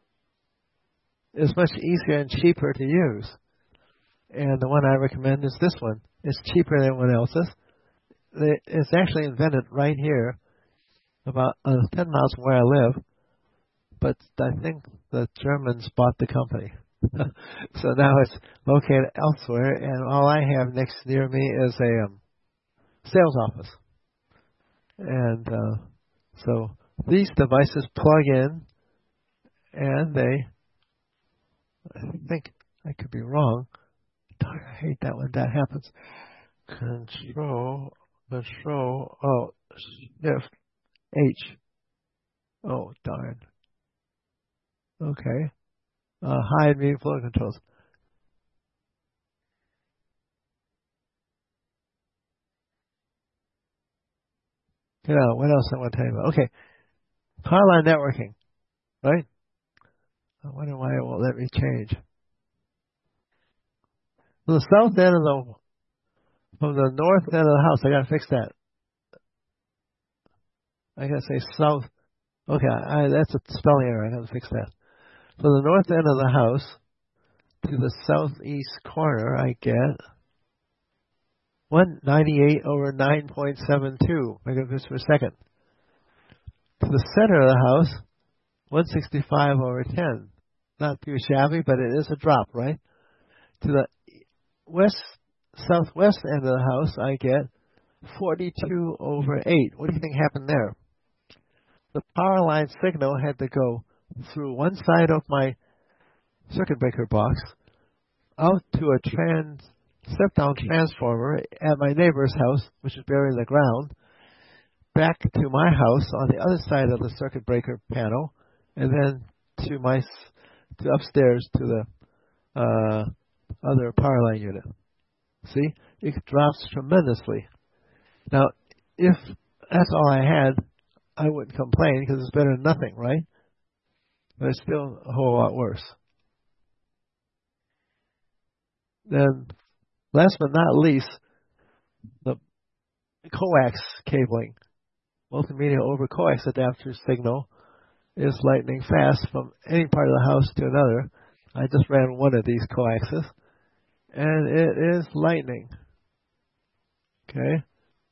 [SPEAKER 2] is much easier and cheaper to use. And the one I recommend is this one. It's cheaper than anyone else's. It's actually invented right here, about 10 miles from where I live, but I think the Germans bought the company. So now it's located elsewhere, and all I have next near me is a sales office. And so these devices plug in, and I think I could be wrong. I hate that when that happens. Control, Shift, H. Oh, darn. Okay. Hide mute flow controls. What else I want to tell you about? Okay. Power line networking, right? I wonder why it won't let me change. From the south end from the north end of the house, I gotta fix that. I gotta say south. Okay, that's a spelling error. I gotta fix that. From the north end of the house to the southeast corner, I get 198 over 9.72 megabits per second. To the center of the house, 165 over 10. Not too shabby, but it is a drop, right? To the southwest end of the house, I get 42 over 8. What do you think happened there? The power line signal had to go through one side of my circuit breaker box, out to a step-down transformer at my neighbor's house, which is buried in the ground, back to my house on the other side of the circuit breaker panel, and then to upstairs to the other power line unit. See, it drops tremendously. Now, if that's all I had, I wouldn't complain because it's better than nothing, right? But it's still a whole lot worse. Then, last but not least, the coax cabling. Multimedia over coax adapter signal is lightning fast from any part of the house to another. I just ran one of these coaxes, and it is lightning. Okay?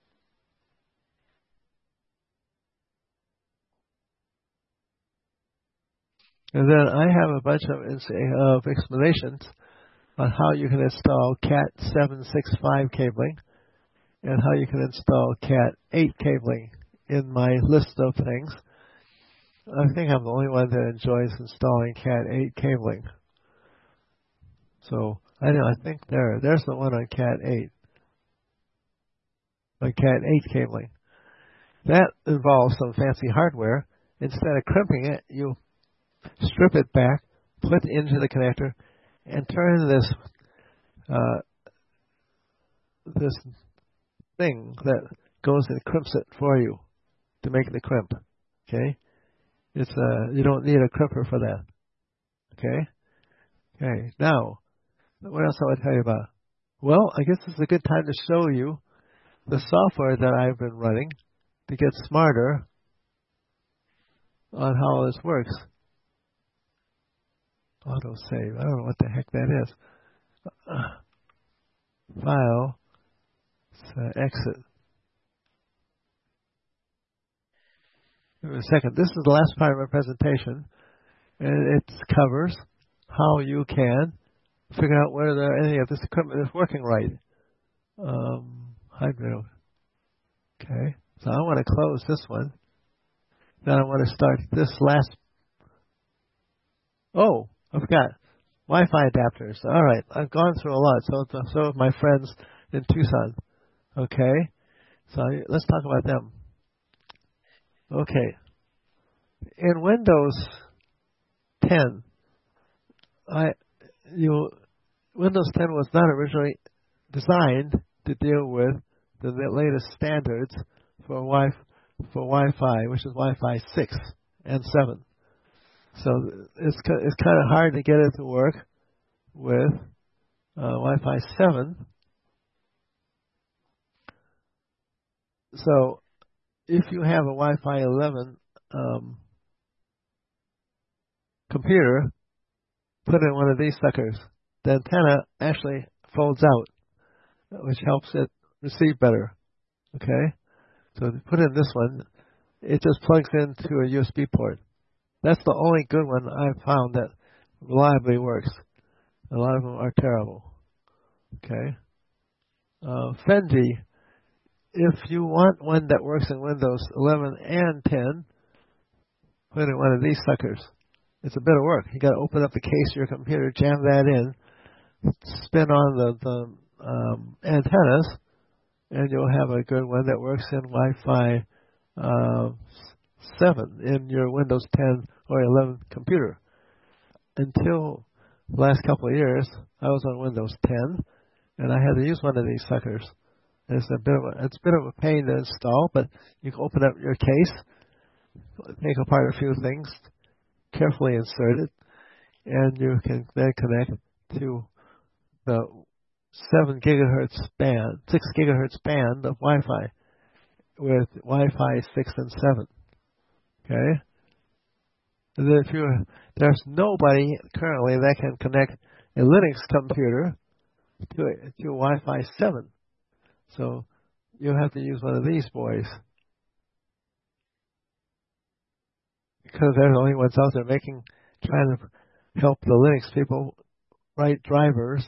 [SPEAKER 2] And then I have a bunch of explanations on how you can install Cat 765 cabling and how you can install Cat 8 cabling in my list of things. I think I'm the only one that enjoys installing Cat 8 cabling. So I think there's the one on Cat 8. On Cat 8 cabling. That involves some fancy hardware. Instead of crimping it, you strip it back, put it into the connector, and turn this this thing that goes and crimps it for you to make the crimp. Okay? It's you don't need a crimper for that. Okay? Okay. Now, what else I would tell you about? Well, I guess this is a good time to show you the software that I've been running to get smarter on how this works. Autosave. I don't know what the heck that is. File. Exit. Wait a second. This is the last part of my presentation, and it covers how you can figure out whether any of this equipment is working right. Hybrid. Okay. So I want to close this one. Then I want to start this last. Oh, I forgot. Wi-Fi adapters. All right. I've gone through a lot. So have my friends in Tucson. Okay. So let's talk about them. Okay. In Windows 10, Windows 10 was not originally designed to deal with the latest standards for Wi-Fi, which is Wi-Fi 6 and 7. So it's kind of hard to get it to work with Wi-Fi 7. So if you have a Wi-Fi 11 computer, put in one of these suckers. The antenna actually folds out, which helps it receive better. Okay? So if you put in this one, it just plugs into a USB port. That's the only good one I've found that reliably works. A lot of them are terrible. Okay? Fendi, if you want one that works in Windows 11 and 10, put in one of these suckers. It's a bit of work. You got to open up the case of your computer, jam that in, spin on the antennas, and you'll have a good one that works in Wi-Fi 7 in your Windows 10 or 11 computer. Until the last couple of years, I was on Windows 10, and I had to use one of these suckers. It's a bit of a pain to install, but you can open up your case, take apart a few things, carefully insert it, and you can then connect to the 6 gigahertz band of Wi-Fi with Wi-Fi 6 and 7. Okay? And then there's nobody currently that can connect a Linux computer to Wi-Fi 7. So you'll have to use one of these boys. Because they're the only ones out there trying to help the Linux people write drivers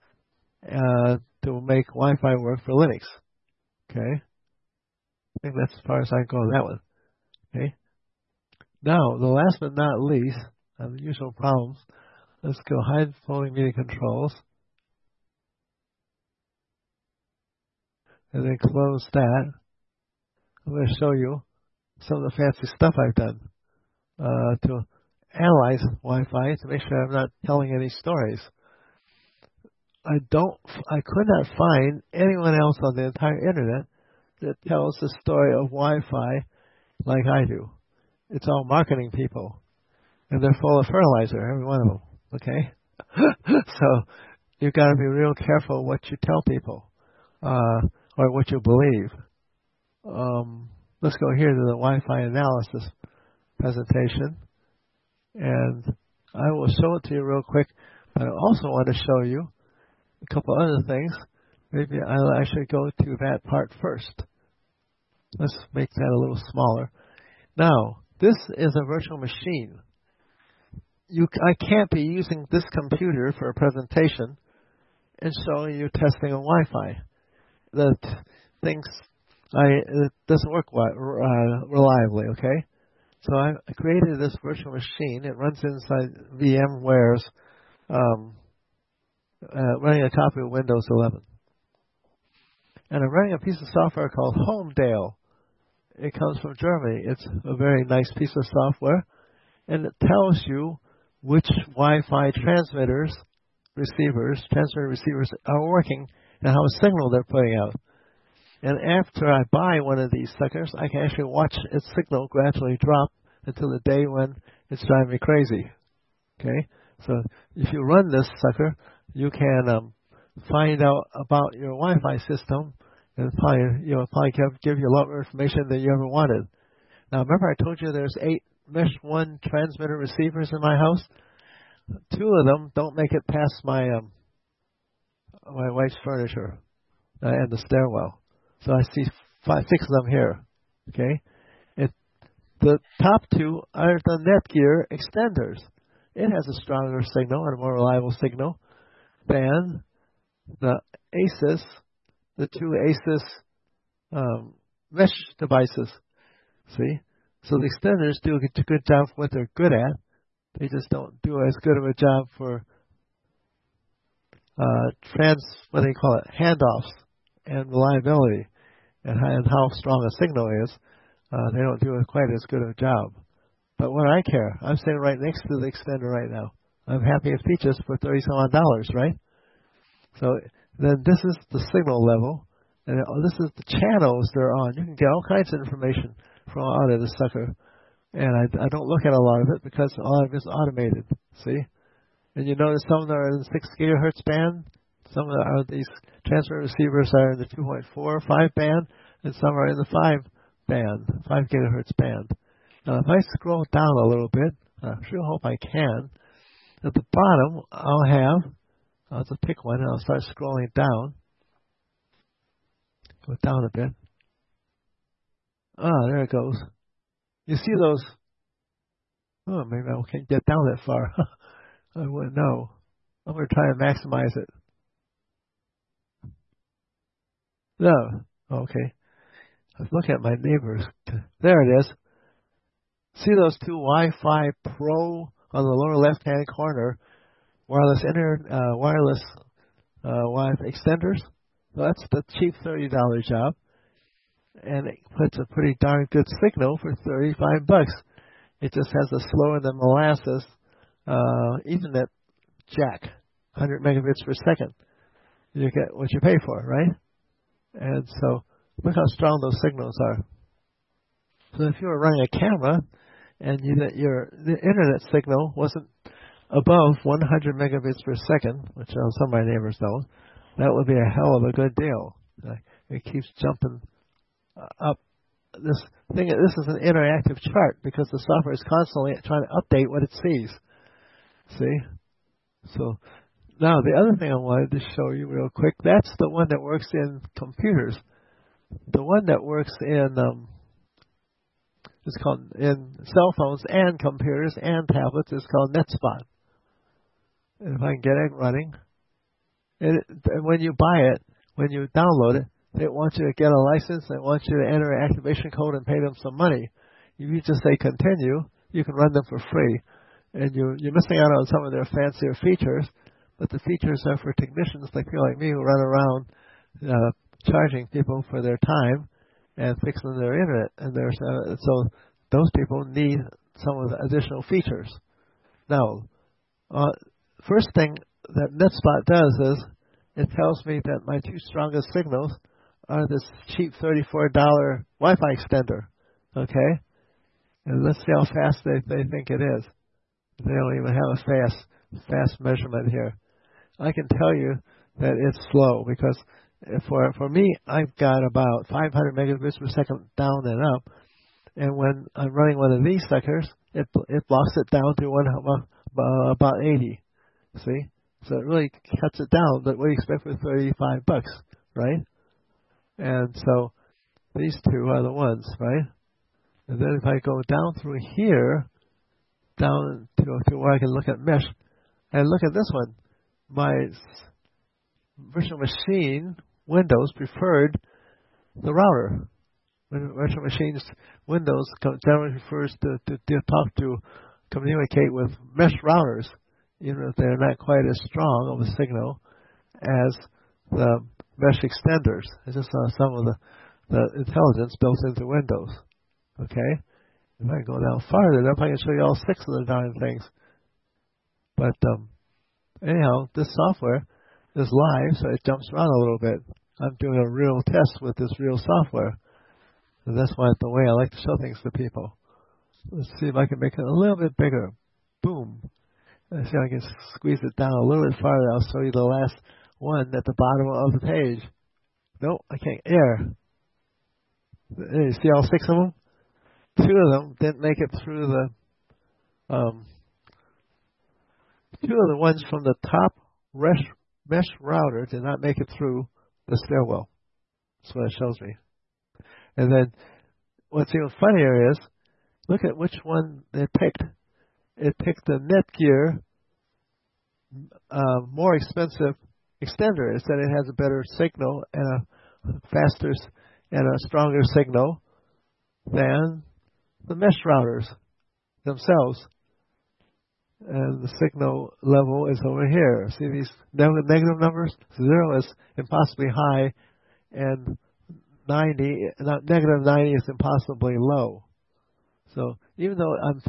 [SPEAKER 2] to make Wi-Fi work for Linux. Okay? I think that's as far as I can go on that one. Okay? Now, the last but not least, the usual problems. Let's go hide floating media controls. And then close that. I'm going to show you some of the fancy stuff I've done to analyze Wi-Fi to make sure I'm not telling any stories. I could not find anyone else on the entire internet that tells the story of Wi-Fi like I do. It's all marketing people, and they're full of fertilizer, every one of them. Okay, so you've got to be real careful what you tell people or what you believe. Let's go here to the Wi-Fi analysis presentation, and I will show it to you real quick. But I also want to show you a couple other things. Maybe I'll actually go to that part first. Let's make that a little smaller. Now, this is a virtual machine. I can't be using this computer for a presentation and showing you testing on Wi-Fi. It doesn't work reliably, okay? So I created this virtual machine. It runs inside VMware's, running a copy of Windows 11. And I'm running a piece of software called Homedale. It comes from Germany. It's a very nice piece of software, and it tells you which Wi-Fi transmitter receivers are working and how a signal they're putting out. And after I buy one of these suckers, I can actually watch its signal gradually drop until the day when it's driving me crazy. Okay? So if you run this sucker, you can find out about your Wi-Fi system, and probably give you a lot more information than you ever wanted. Now, remember I told you there's 8 Mesh 1 transmitter receivers in my house? 2 of them don't make it past my wife's furniture and the stairwell. So I see 6 of them here. Okay, the top 2 are the Netgear extenders. It has a stronger signal and a more reliable signal than the Asus, the 2 Asus mesh devices. See, so the extenders do a good job for what they're good at. They just don't do as good of a job for handoffs and reliability and how strong a signal is. They don't do quite as good a job. But what I care, I'm sitting right next to the extender right now. I'm happy as peaches for $30-some, right? So then this is the signal level, and this is the channels they're on. You can get all kinds of information from out of the sucker. And I don't look at a lot of it because a lot of it's automated, see? And you notice some of them are in the 6 gigahertz band, some of these transmitter receivers are in the 2.4 or 5 band, and some are in the 5 gigahertz band. Now, if I scroll down a little bit, I sure hope I can, at the bottom I'll just pick one and I'll start scrolling down. Go down a bit. There it goes. You see those? Oh, maybe I can't get down that far. I wouldn't know. I'm going to try and maximize it. No. Okay. Let's look at my neighbors. There it is. See those 2 Wi-Fi Pro on the lower left-hand corner, wireless Wi-Fi extenders? Well, that's the cheap $30 job. And it puts a pretty darn good signal for $35. It just has a slower than molasses Ethernet jack, 100 megabits per second. You get what you pay for, right? And so look how strong those signals are. So if you were running a camera and the internet signal wasn't above 100 megabits per second, which some of my neighbors don't, that would be a hell of a good deal. It keeps jumping up. This is an interactive chart because the software is constantly trying to update what it sees. See? So now the other thing I wanted to show you real quick, that's the one that works in computers. The one that works in it's called in cell phones and computers and tablets is called NetSpot. And if I can get it running, and when you buy it, when you download it, they want you to get a license. They want you to enter an activation code and pay them some money. If you just say continue, you can run them for free. And you're missing out on some of their fancier features, but the features are for technicians like people like me who run around charging people for their time and fixing their internet. And so those people need some of the additional features. Now, first thing that NetSpot does is it tells me that my 2 strongest signals are this cheap $34 Wi-Fi extender, okay? And let's see how fast they think it is. They don't even have a fast measurement here. I can tell you that it's slow because for me, I've got about 500 megabits per second down and up. And when I'm running one of these suckers, it blocks it down to about 80. See? So it really cuts it down. But what do you expect for $35, right? And so these two are the ones, right? And then if I go down through here, down to where I can look at mesh, and look at this one. My virtual machine Windows preferred the router. When virtual machines Windows generally prefers to talk to communicate with mesh routers, even if they're not quite as strong of a signal as the mesh extenders. It's just some of the intelligence built into Windows. Okay? If I go down farther, then I can show you all 6 of the darn things. But anyhow, this software is live, so it jumps around a little bit. I'm doing a real test with this real software. And that's why the way I like to show things to people. Let's see if I can make it a little bit bigger. Boom. Let's see if I can squeeze it down a little bit farther. I'll show you the last one at the bottom of the page. Nope, I can't. There. You see all 6 of them? 2 of them didn't make it through the 2 of the ones from the top mesh router did not make it through the stairwell. That's what it shows me. And then what's even funnier is, look at which one they picked. It picked the Netgear more expensive extender. It said it has a better signal and a faster and a stronger signal than the mesh routers themselves. And the signal level is over here. See these negative numbers? 0 is impossibly high, and negative 90 is impossibly low. So even though I'm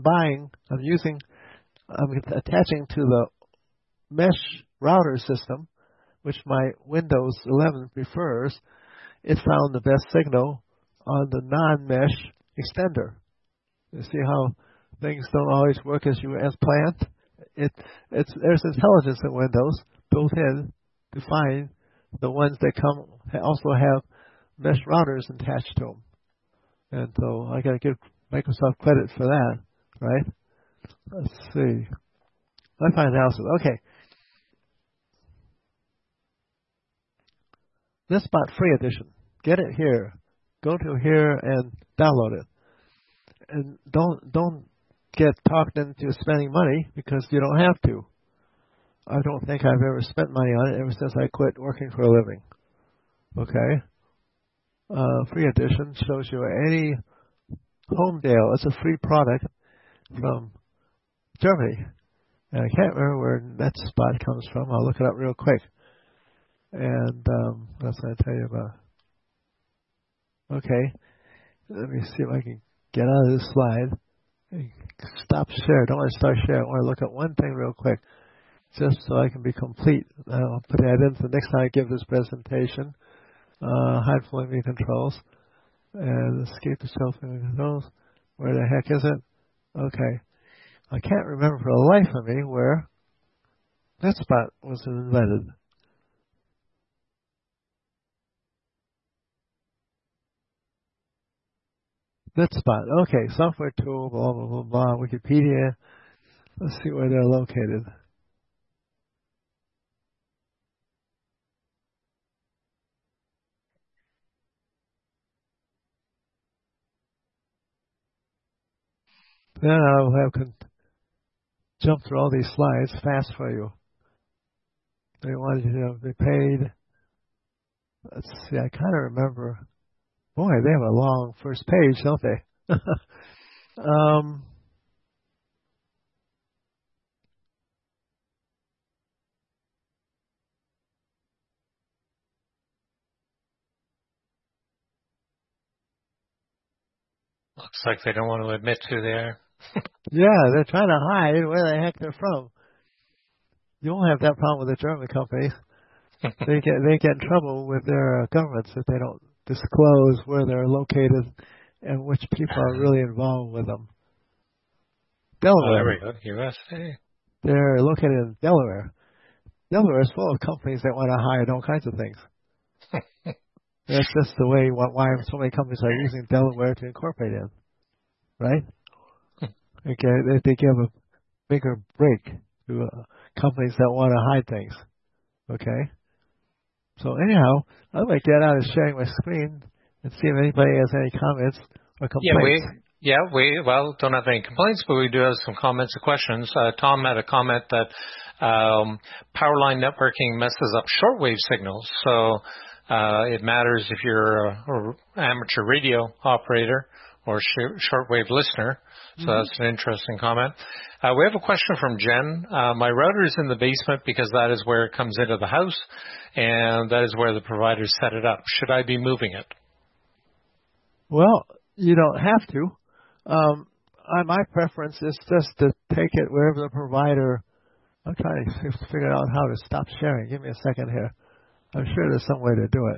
[SPEAKER 2] attaching to the mesh router system, which my Windows 11 prefers, it found the best signal on the non-mesh extender. You see how things don't always work as planned? There's intelligence in Windows built in to find the ones that also have mesh routers attached to them. And so I got to give Microsoft credit for that, right? Let's see. Let's find analysis. Okay. NetSpot free edition. Get it here. Go to here and download it. And don't get talked into spending money because you don't have to. I don't think I've ever spent money on it ever since I quit working for a living. Okay? Free edition shows you any Homedale. It's a free product from Germany. And I can't remember where NetSpot comes from. I'll look it up real quick. And that's what I tell you about. Okay. Let me see if I can get out of this slide. Stop share. Don't want to start share. I want to look at one thing real quick, just so I can be complete. I'll put that in for the next time I give this presentation. Hide flaming controls. And escape the self-flaming controls. Where the heck is it? Okay. I can't remember for the life of me where NetSpot was invented. NetSpot. Okay, software tool, blah, blah, blah, blah, Wikipedia. Let's see where they're located. Then I'll have jump through all these slides fast for you. They wanted you to be paid. Let's see, I kind of remember. Boy, they have a long first page, don't they?
[SPEAKER 1] Looks like they don't want to admit who they are.
[SPEAKER 2] Yeah, they're trying to hide where the heck they're from. You won't have that problem with the German companies. They get in trouble with their governments if they don't disclose where they're located and which people are really involved with them.
[SPEAKER 1] Oh, there
[SPEAKER 2] Delaware.
[SPEAKER 1] we go. USA.
[SPEAKER 2] They're located in Delaware. Delaware is full of companies that want to hide all kinds of things. That's just the way why so many companies are using Delaware to incorporate in, right? Okay, they give a bigger break to companies that want to hide things. Okay. So anyhow, I'd like to get out of sharing my screen and see if anybody has any comments or complaints.
[SPEAKER 1] We don't have any complaints, but we do have some comments or questions. Tom had a comment that Powerline networking messes up shortwave signals. So it matters if you're an amateur radio operator or shortwave listener. So that's an interesting comment. We have a question from Jen. My router is in the basement because that is where it comes into the house, and that is where the provider set it up. Should I be moving it?
[SPEAKER 2] Well, you don't have to. My preference is just to take it wherever the provider. I'm trying to figure out how to stop sharing. Give me a second here. I'm sure there's some way to do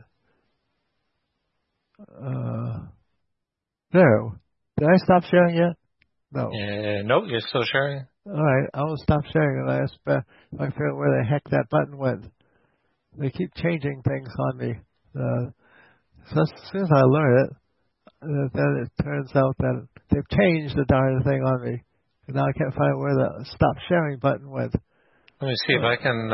[SPEAKER 2] it. There. Did I stop sharing yet? No.
[SPEAKER 1] No, you're still sharing.
[SPEAKER 2] All right, I will stop sharing it. I figure out where the heck that button went. They keep changing things on me. So as soon as I learn it, then it turns out that they've changed the darn thing on me. And now I can't find where the stop sharing button went.
[SPEAKER 1] Let me see if I can.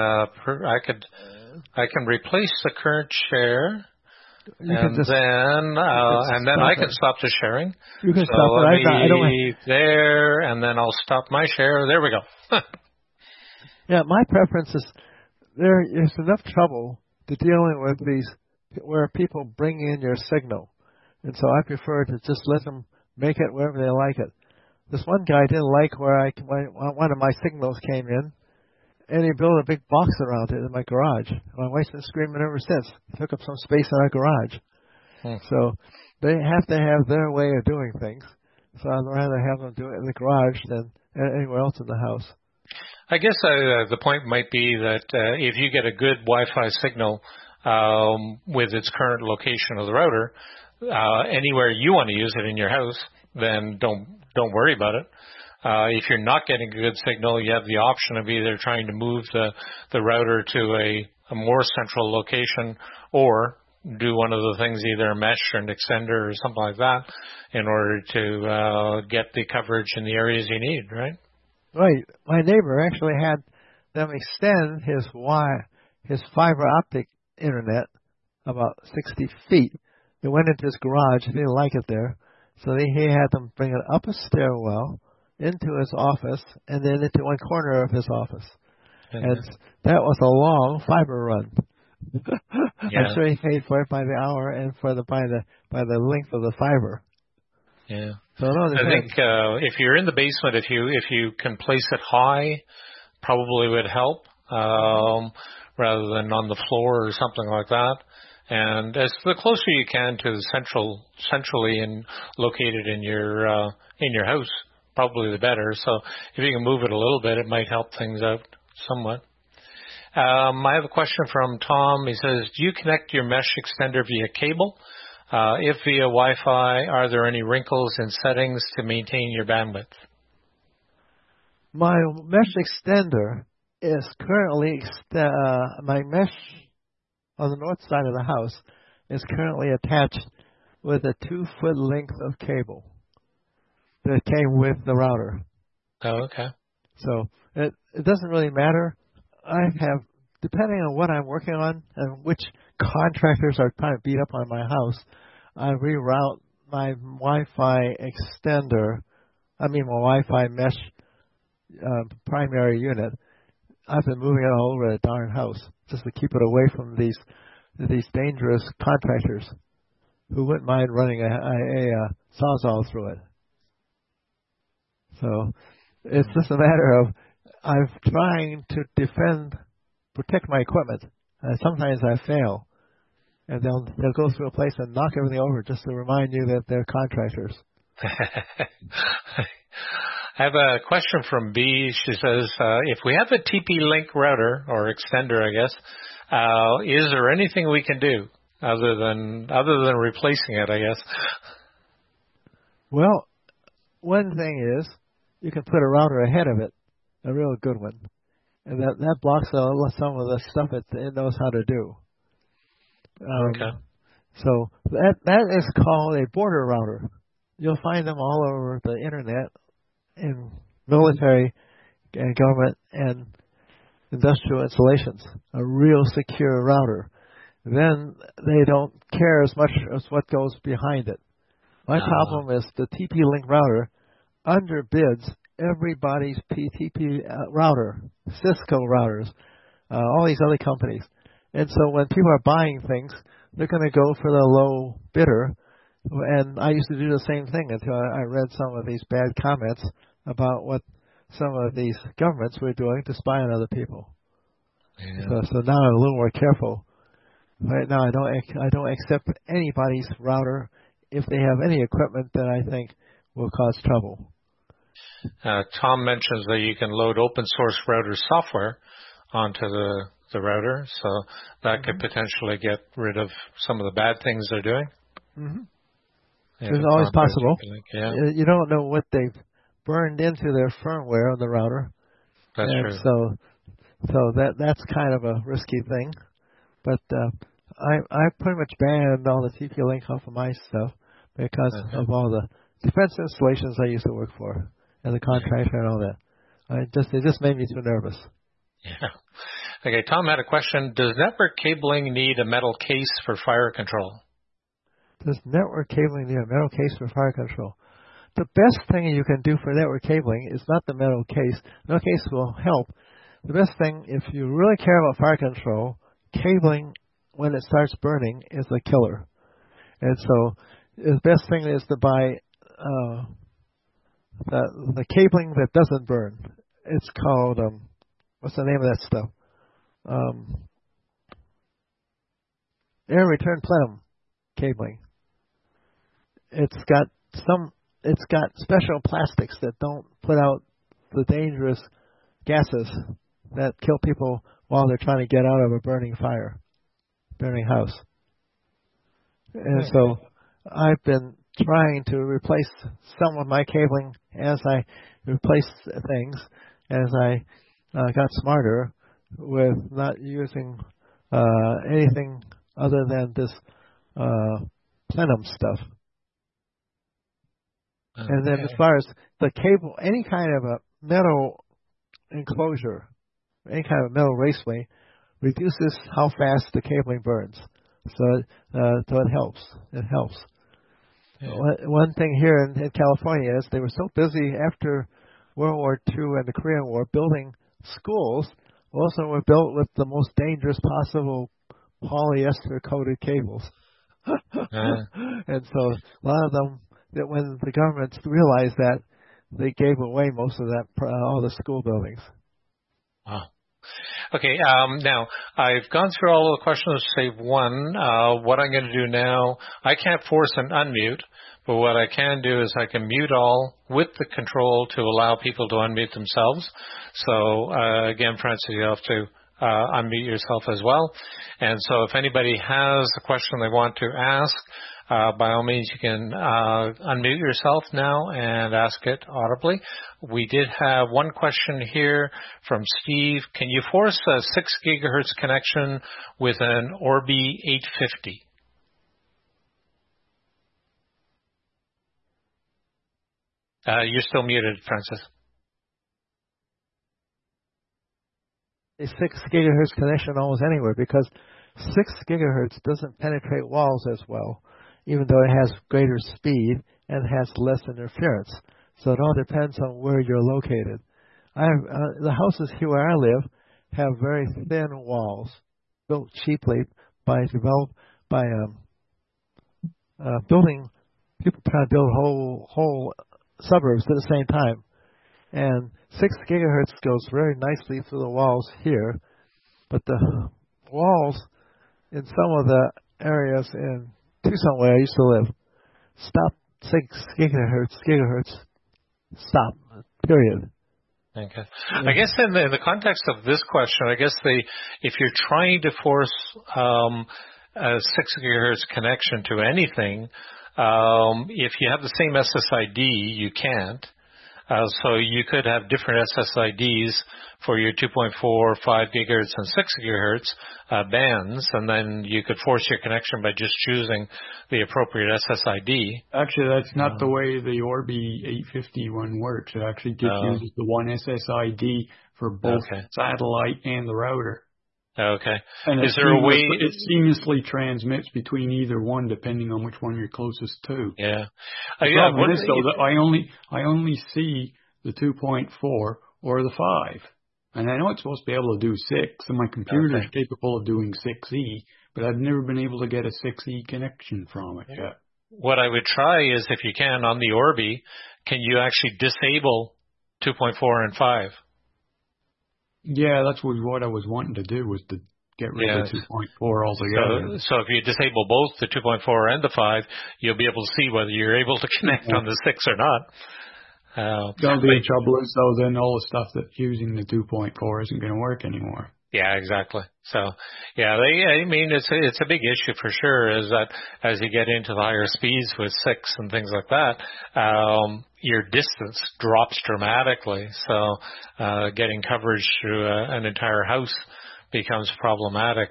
[SPEAKER 1] I can replace the current share. And then I can stop the sharing.
[SPEAKER 2] You can
[SPEAKER 1] so
[SPEAKER 2] stop it.
[SPEAKER 1] I don't there, and then I'll stop my share. There we go.
[SPEAKER 2] Yeah, my preference is there is enough trouble to dealing with these where people bring in your signal, and so I prefer to just let them make it wherever they like it. This one guy didn't like where one of my signals came in, and he built a big box around it in my garage. My wife's been screaming ever since. It took up some space in our garage. So they have to have their way of doing things. So I'd rather have them do it in the garage than anywhere else in the house.
[SPEAKER 1] I guess the point might be that if you get a good Wi-Fi signal with its current location of the router, anywhere you want to use it in your house, then don't worry about it. If you're not getting a good signal, you have the option of either trying to move the router to a more central location or do one of the things, either a mesh or an extender or something like that, in order to get the coverage in the areas you need, right?
[SPEAKER 2] Right. My neighbor actually had them extend his fiber optic internet about 60 feet. It went into his garage. He didn't like it there. So he had them bring it up a stairwell into his office and then into one corner of his office. And that was a long fiber run. Yeah. I'm sure he paid for it by the hour and by the length of the fiber.
[SPEAKER 1] Yeah.
[SPEAKER 2] So
[SPEAKER 1] I think if you're in the basement, if you can place it high, probably would help rather than on the floor or something like that. And as the closer you can to the centrally and located in your house, probably the better. So if you can move it a little bit, it might help things out somewhat. I have a question from Tom. He says, do you connect your mesh extender via cable? If via Wi-Fi, are there any wrinkles in settings to maintain your bandwidth?
[SPEAKER 2] My mesh extender is currently, my mesh on the north side of the house is currently attached with a 2-foot length of cable that came with the router.
[SPEAKER 1] Oh, okay.
[SPEAKER 2] So it doesn't really matter. I have, depending on what I'm working on and which contractors are trying to beat up on my house, I reroute my Wi-Fi mesh primary unit. I've been moving it all over the darn house just to keep it away from these dangerous contractors who wouldn't mind running a Sawzall through it. So it's just a matter of I'm trying to protect my equipment. And sometimes I fail. And they'll go through a place and knock everything over just to remind you that they're contractors.
[SPEAKER 1] I have a question from B. She says, if we have a TP-Link router or extender, I guess, is there anything we can do other than replacing it, I guess?
[SPEAKER 2] Well, one thing is you can put a router ahead of it, a real good one, and that blocks some of the stuff it knows how to do.
[SPEAKER 1] Okay.
[SPEAKER 2] So that is called a border router. You'll find them all over the internet in military and government and industrial installations. A real secure router. Then they don't care as much as what goes behind it. My problem is the TP-Link router underbids everybody's PTP router, Cisco routers, all these other companies. And so when people are buying things, they're going to go for the low bidder. And I used to do the same thing until I read some of these bad comments about what some of these governments were doing to spy on other people.
[SPEAKER 1] Yeah.
[SPEAKER 2] So now I'm a little more careful. Right now, I don't accept anybody's router if they have any equipment that I think will cause trouble.
[SPEAKER 1] Tom mentions that you can load open source router software onto the router, so that could potentially get rid of some of the bad things they're doing.
[SPEAKER 2] Mm-hmm. It's always possible.
[SPEAKER 1] Yeah.
[SPEAKER 2] You don't know what they've burned into their firmware on the router.
[SPEAKER 1] That's true.
[SPEAKER 2] So that's kind of a risky thing. But I pretty much banned all the TP-Link off of my stuff because of all the defense installations I used to work for and the contractor and all that. It just made me too nervous.
[SPEAKER 1] Yeah. Okay, Tom had a question. Does network cabling need a metal case for fire control?
[SPEAKER 2] Does network cabling need a metal case for fire control? The best thing you can do for network cabling is not the metal case. Metal case will help. The best thing, if you really care about fire control, cabling, when it starts burning, is a killer. And so the best thing is to buy the cabling that doesn't burn. It's called, what's the name of that stuff? Air return plenum cabling. It's got special plastics that don't put out the dangerous gases that kill people while they're trying to get out of a burning house. And so I've been trying to replace some of my cabling as I replace things, as I got smarter with not using anything other than this plenum stuff. Okay. And then as far as the cable, any kind of a metal enclosure, any kind of metal raceway, reduces how fast the cabling burns. So it helps. It helps. Yeah. One thing here in California is they were so busy after World War II and the Korean War building schools. Most of them were built with the most dangerous possible polyester-coated cables. And so a lot of them, that when the governments realized that, they gave away most of that, all the school buildings.
[SPEAKER 1] Wow. Okay, now, I've gone through all the questions save one. What I'm going to do now, I can't force an unmute, but what I can do is I can mute all with the control to allow people to unmute themselves. So, again, Francis, you have to unmute yourself as well. And so if anybody has a question they want to ask, by all means, you can unmute yourself now and ask it audibly. We did have one question here from Steve. Can you force a 6 gigahertz connection with an Orbi 850? You're still muted, Francis.
[SPEAKER 2] A 6 gigahertz connection almost anywhere because 6 gigahertz doesn't penetrate walls as well, even though it has greater speed and has less interference. So it all depends on where you're located. The houses here where I live have very thin walls, built cheaply building. People trying to build whole suburbs at the same time. And 6 gigahertz goes very nicely through the walls here, but the walls in some of the areas in Tucson where I used to live stop 6 gigahertz, stop, period.
[SPEAKER 1] Okay. Yeah. I guess in the context of this question, I guess if you're trying to force a 6 gigahertz connection to anything, If you have the same SSID, you can't. So you could have different SSIDs for your 2.4, 5 gigahertz and 6 gigahertz bands, and then you could force your connection by just choosing the appropriate SSID.
[SPEAKER 3] Actually, that's not the way the Orbi 850 one works. It actually just uses the one SSID for both satellite and the router.
[SPEAKER 1] Okay.
[SPEAKER 3] And
[SPEAKER 1] is there a way
[SPEAKER 3] it seamlessly transmits between either one depending on which one you're closest to?
[SPEAKER 1] Yeah.
[SPEAKER 3] The problem is though that I only see the 2.4 or the 5. And I know it's supposed to be able to do 6, and my computer is capable of doing 6E, but I've never been able to get a 6E connection from it yet.
[SPEAKER 1] What I would try is, if you can, on the Orbi, can you actually disable 2.4 and 5?
[SPEAKER 3] Yeah, that's what I was wanting to do, was to get rid of the 2.4 altogether.
[SPEAKER 1] So if you disable both the 2.4 and the 5, you'll be able to see whether you're able to connect on the 6 or not.
[SPEAKER 3] The trouble is, though, then all the stuff that's using the 2.4 isn't going to work anymore.
[SPEAKER 1] Yeah, exactly. So, yeah, I mean, it's a big issue for sure, is that as you get into the higher speeds with 6 and things like that, your distance drops dramatically. So, getting coverage through an entire house becomes problematic.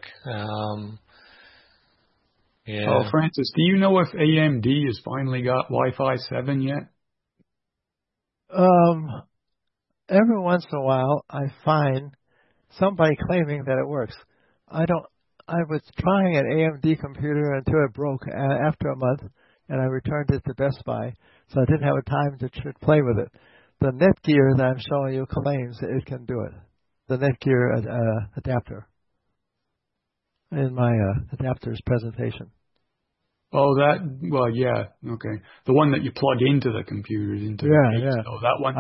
[SPEAKER 1] Yeah.
[SPEAKER 3] Oh, Francis, do you know if AMD has finally got Wi-Fi 7 yet?
[SPEAKER 2] Every once in a while, I find somebody claiming that it works. I was trying an AMD computer until it broke after a month, and I returned it to Best Buy, so I didn't have a time to play with it. The Netgear that I'm showing you claims that it can do it. The Netgear adapter in my adapters presentation.
[SPEAKER 3] Oh, yeah, okay. The one that you plug into the computers, into the case. So that one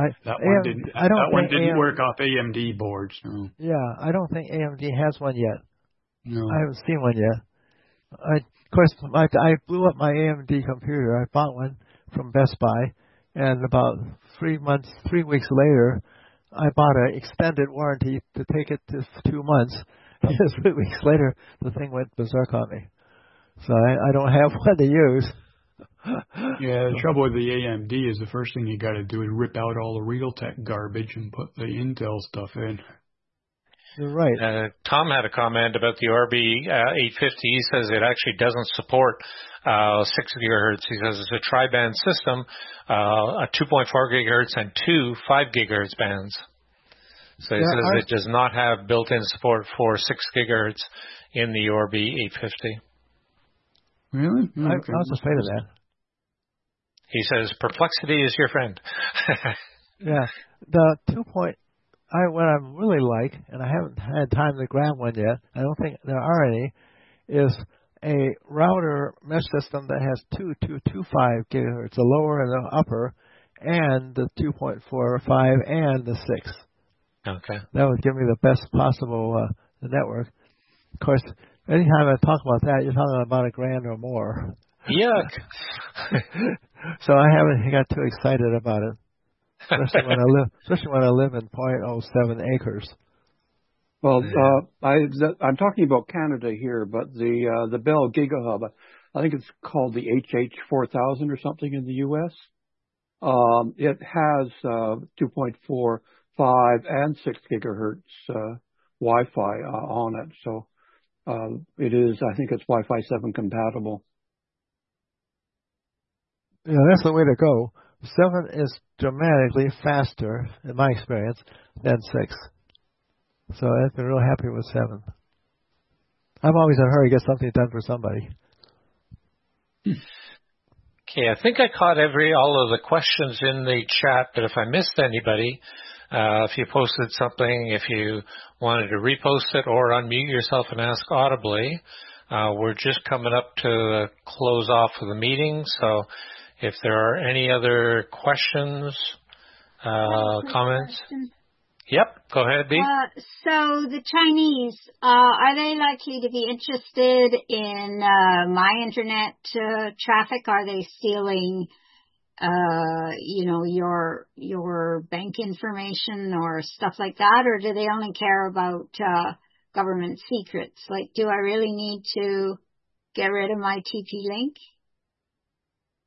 [SPEAKER 3] didn't work off AMD boards. No.
[SPEAKER 2] Yeah, I don't think AMD has one yet.
[SPEAKER 3] No.
[SPEAKER 2] I haven't seen one yet. Of course, I blew up my AMD computer. I bought one from Best Buy, and about 3 weeks later, I bought an extended warranty to take it to 2 months. 3 weeks later, the thing went berserk on me. So I don't have one to use.
[SPEAKER 3] Yeah, the trouble with the AMD is the first thing you got to do is rip out all the Realtek garbage and put the Intel stuff in.
[SPEAKER 2] You're right.
[SPEAKER 1] Tom had a comment about the Orbi 850. He says it actually doesn't support 6 gigahertz. He says it's a tri-band system, a 2.4 gigahertz and 2 5 gigahertz bands. So he says it does not have built-in support for 6 gigahertz in the Orbi 850.
[SPEAKER 3] Really?
[SPEAKER 2] I was afraid of that.
[SPEAKER 1] He says perplexity is your friend.
[SPEAKER 2] Yeah. The what I really like, and I haven't had time to grab one yet, I don't think there are any, is a router mesh system that has 2.25 gigahertz, the lower and the upper, and the 2.45 and the 6.
[SPEAKER 1] Okay.
[SPEAKER 2] That would give me the best possible network. Of course, anytime I talk about that, you're talking about $1,000 or more.
[SPEAKER 1] Yuck.
[SPEAKER 2] So I haven't got too excited about it. Especially when I live in 0.07 acres.
[SPEAKER 4] Well, I'm talking about Canada here, but the Bell GigaHub, I think it's called the HH4000 or something in the U.S. It has 2.4, 5, and 6 gigahertz Wi-Fi on it, so it is. I think it's Wi-Fi 7 compatible.
[SPEAKER 2] Yeah, that's the way to go. 7 is dramatically faster, in my experience, than 6. So I've been real happy with 7. I'm always in a hurry to get something done for somebody.
[SPEAKER 1] Okay, I think I caught all of the questions in the chat, but if I missed anybody, if you posted something, if you wanted to repost it or unmute yourself and ask audibly, we're just coming up to the close off of the meeting, so if there are any other questions, comments.
[SPEAKER 5] Question.
[SPEAKER 1] Yep, go ahead, Bea.
[SPEAKER 5] So the Chinese, are they likely to be interested in my internet traffic? Are they stealing, your bank information or stuff like that? Or do they only care about government secrets? Like, do I really need to get rid of my TP-Link?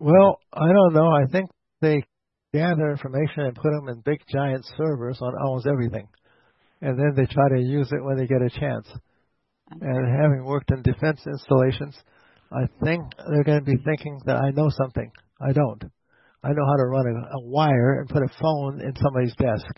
[SPEAKER 2] Well, I don't know. I think they gather information and put them in big giant servers on almost everything. And then they try to use it when they get a chance. And having worked in defense installations, I think they're going to be thinking that I know something. I don't. I know how to run a wire and put a phone in somebody's desk.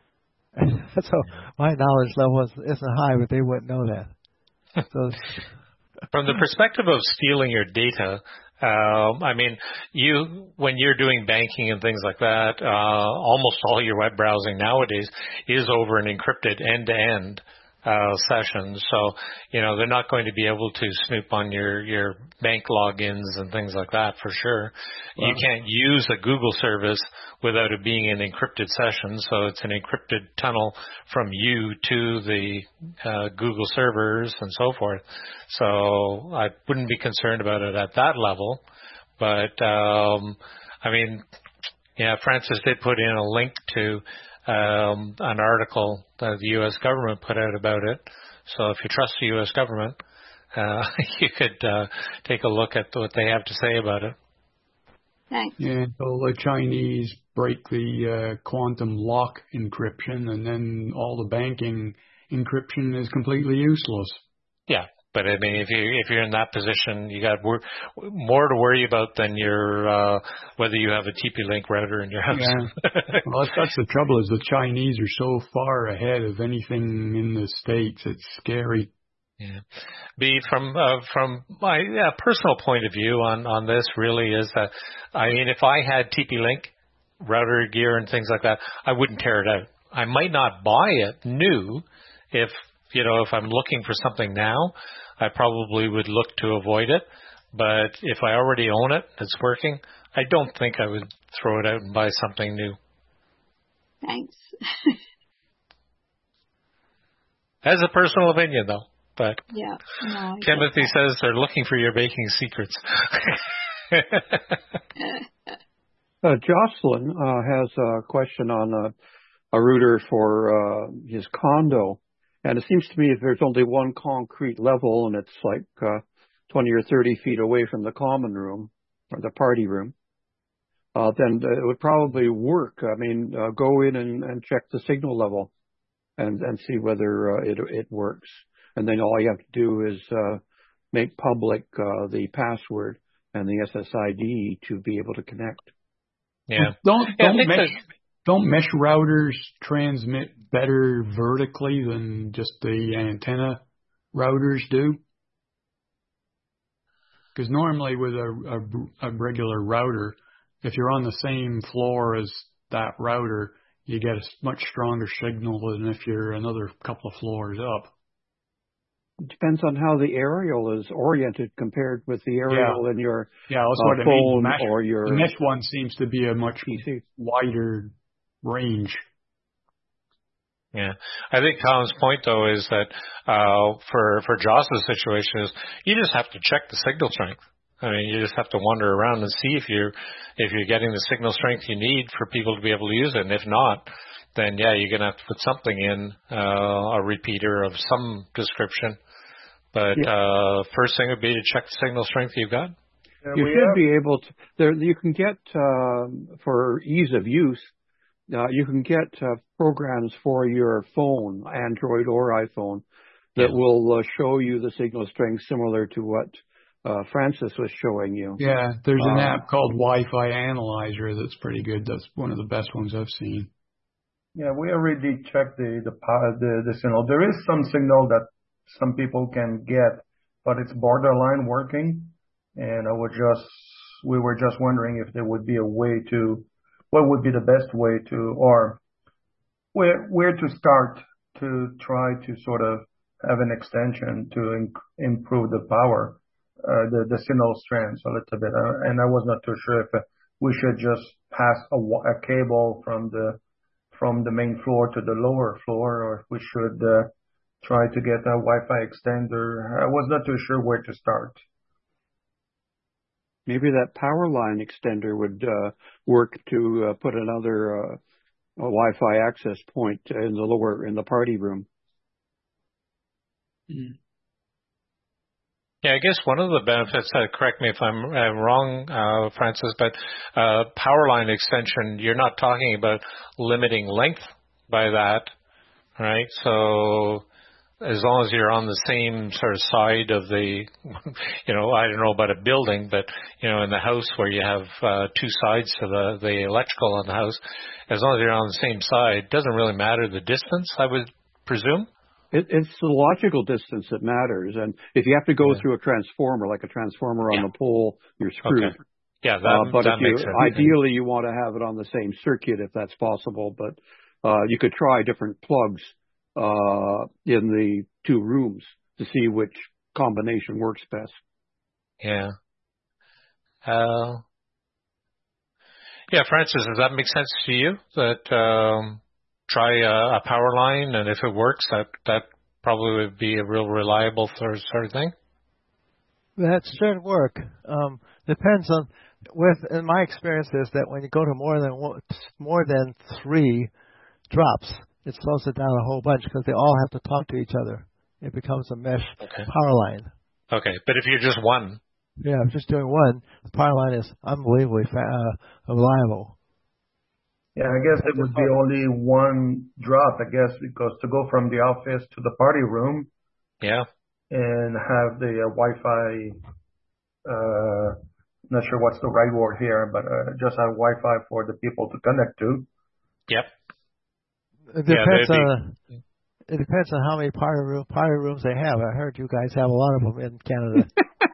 [SPEAKER 2] So my knowledge level isn't high, but they wouldn't know that. So,
[SPEAKER 1] from the perspective of stealing your data, I mean, when you're doing banking and things like that, almost all your web browsing nowadays is over an encrypted end-to-end session. So, they're not going to be able to snoop on your bank logins and things like that for sure. Wow. You can't use a Google service without it being an encrypted session. So it's an encrypted tunnel from you to the Google servers and so forth. So I wouldn't be concerned about it at that level. But, I mean, Francis did put in a link to an article that the U.S. government put out about it. So if you trust the U.S. government, you could take a look at what they have to say about it.
[SPEAKER 5] Thanks.
[SPEAKER 3] Yeah, so the Chinese break the quantum lock encryption, and then all the banking encryption is completely useless.
[SPEAKER 1] Yeah. But I mean, if you're in that position, you got more to worry about than your whether you have a TP-Link router in your house.
[SPEAKER 3] Yeah. Well, that's the trouble, is the Chinese are so far ahead of anything in the States. It's scary.
[SPEAKER 1] Yeah. From my personal point of view on this really is that, I mean, if I had TP-Link router gear and things like that, I wouldn't tear it out. I might not buy it new if I'm looking for something now. I probably would look to avoid it. But if I already own it, it's working, I don't think I would throw it out and buy something new.
[SPEAKER 5] Thanks.
[SPEAKER 1] As a personal opinion, though. But
[SPEAKER 5] yeah, no,
[SPEAKER 1] Timothy says they're looking for your baking secrets.
[SPEAKER 4] Jocelyn has a question on a router for his condo. And it seems to me if there's only one concrete level and it's like 20 or 30 feet away from the common room or the party room, then it would probably work. I mean, go in and check the signal level and see whether it works. And then all you have to do is make public the password and the SSID to be able to connect.
[SPEAKER 1] Yeah.
[SPEAKER 3] Don't mesh routers transmit better vertically than just the antenna routers do? Because normally with a regular router, if you're on the same floor as that router, you get a much stronger signal than if you're another couple of floors up.
[SPEAKER 4] It depends on how the aerial is oriented compared with the aerial in your
[SPEAKER 3] that's
[SPEAKER 4] phone
[SPEAKER 3] I mean.
[SPEAKER 4] or your...
[SPEAKER 3] The mesh one seems to be a much
[SPEAKER 4] PC.
[SPEAKER 3] wider range.
[SPEAKER 1] Yeah. I think Tom's point, though, is that for Joss's situation is you just have to check the signal strength. I mean, you just have to wander around and see if you're getting the signal strength you need for people to be able to use it. And if not, then, you're going to have to put something in, a repeater of some description. But first thing would be to check the signal strength you've got.
[SPEAKER 4] You should be able to. You can get, for ease of use, you can get programs for your phone, Android or iPhone, that will show you the signal strength similar to what Francis was showing you.
[SPEAKER 3] Yeah, there's an app called Wi-Fi Analyzer that's pretty good. That's one of the best ones I've seen.
[SPEAKER 6] Yeah, we already checked the signal. There is some signal that some people can get, but it's borderline working. And we were just wondering if there would be a way to, what would be the best way to, or where to start to try to sort of have an extension to improve the power, the signal strength a little bit. And I was not too sure if we should just pass a cable from the main floor to the lower floor, or if we should try to get a Wi-Fi extender. I was not too sure where to start.
[SPEAKER 4] Maybe that power line extender would work to put another Wi-Fi access point in the party room.
[SPEAKER 1] Yeah, I guess one of the benefits, correct me if I'm wrong, Francis, but power line extension, you're not talking about limiting length by that, right? So as long as you're on the same sort of side of the, I don't know about a building, but, in the house where you have two sides to the electrical in the house, as long as you're on the same side, it doesn't really matter the distance, I would presume.
[SPEAKER 4] It's the logical distance that matters. And if you have to go through a transformer, like a transformer on the pole, you're screwed.
[SPEAKER 1] Okay. Yeah,
[SPEAKER 4] but
[SPEAKER 1] that makes sense.
[SPEAKER 4] Ideally, you want to have it on the same circuit if that's possible. But you could try different plugs in the two rooms to see which combination works best.
[SPEAKER 1] Yeah. Francis, does that make sense to you? That try a power line, and if it works, that probably would be a real reliable sort of thing?
[SPEAKER 2] That should work. Depends on. In my experience is that when you go to more than 3 drops, it slows it down a whole bunch because they all have to talk to each other. It becomes a mesh power line.
[SPEAKER 1] Okay, but if you're just one.
[SPEAKER 2] Yeah, if just doing one, the power line is unbelievably reliable.
[SPEAKER 6] Yeah, I guess it would be only one drop, I guess, because to go from the office to the party room.
[SPEAKER 1] Yeah.
[SPEAKER 6] And have the Wi-Fi, not sure what's the right word here, but just have Wi-Fi for the people to connect to.
[SPEAKER 1] Yep.
[SPEAKER 2] It depends on how many party rooms they have. I heard you guys have a lot of them in Canada.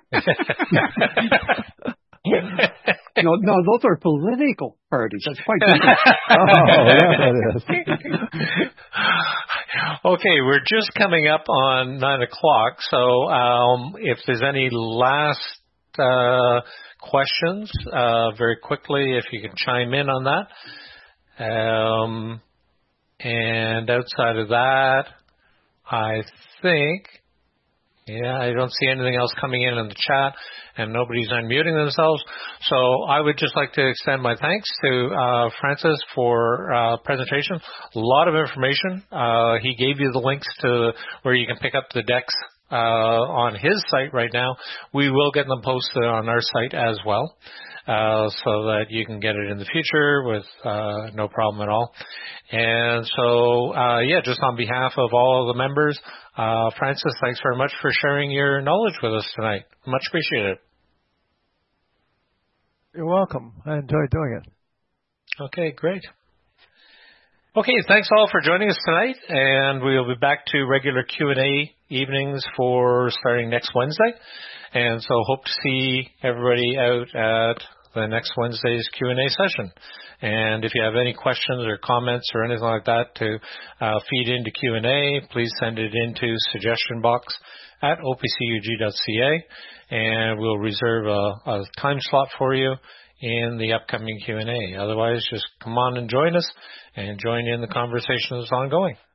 [SPEAKER 4] No, those are political parties. That's quite different.
[SPEAKER 2] That is.
[SPEAKER 1] Okay, we're just coming up on 9:00, so if there's any last questions, very quickly, if you can chime in on that. And outside of that, I think, I don't see anything else coming in the chat, and nobody's unmuting themselves. So I would just like to extend my thanks to Francis for presentation. A lot of information. He gave you the links to where you can pick up the decks on his site right now. We will get them posted on our site as well, so that you can get it in the future with no problem at all. And so, just on behalf of all of the members, Francis, thanks very much for sharing your knowledge with us tonight. Much appreciated.
[SPEAKER 2] You're welcome. I enjoyed doing it.
[SPEAKER 1] Okay, great. Okay, thanks all for joining us tonight, and we'll be back to regular Q&A evenings for starting next Wednesday. And so hope to see everybody out at the next Wednesday's Q&A session. And if you have any questions or comments or anything like that to feed into Q&A, please send it into suggestion box at opcug.ca, and we'll reserve a time slot for you in the upcoming Q&A. Otherwise, just come on and join us and join in the conversation that's ongoing.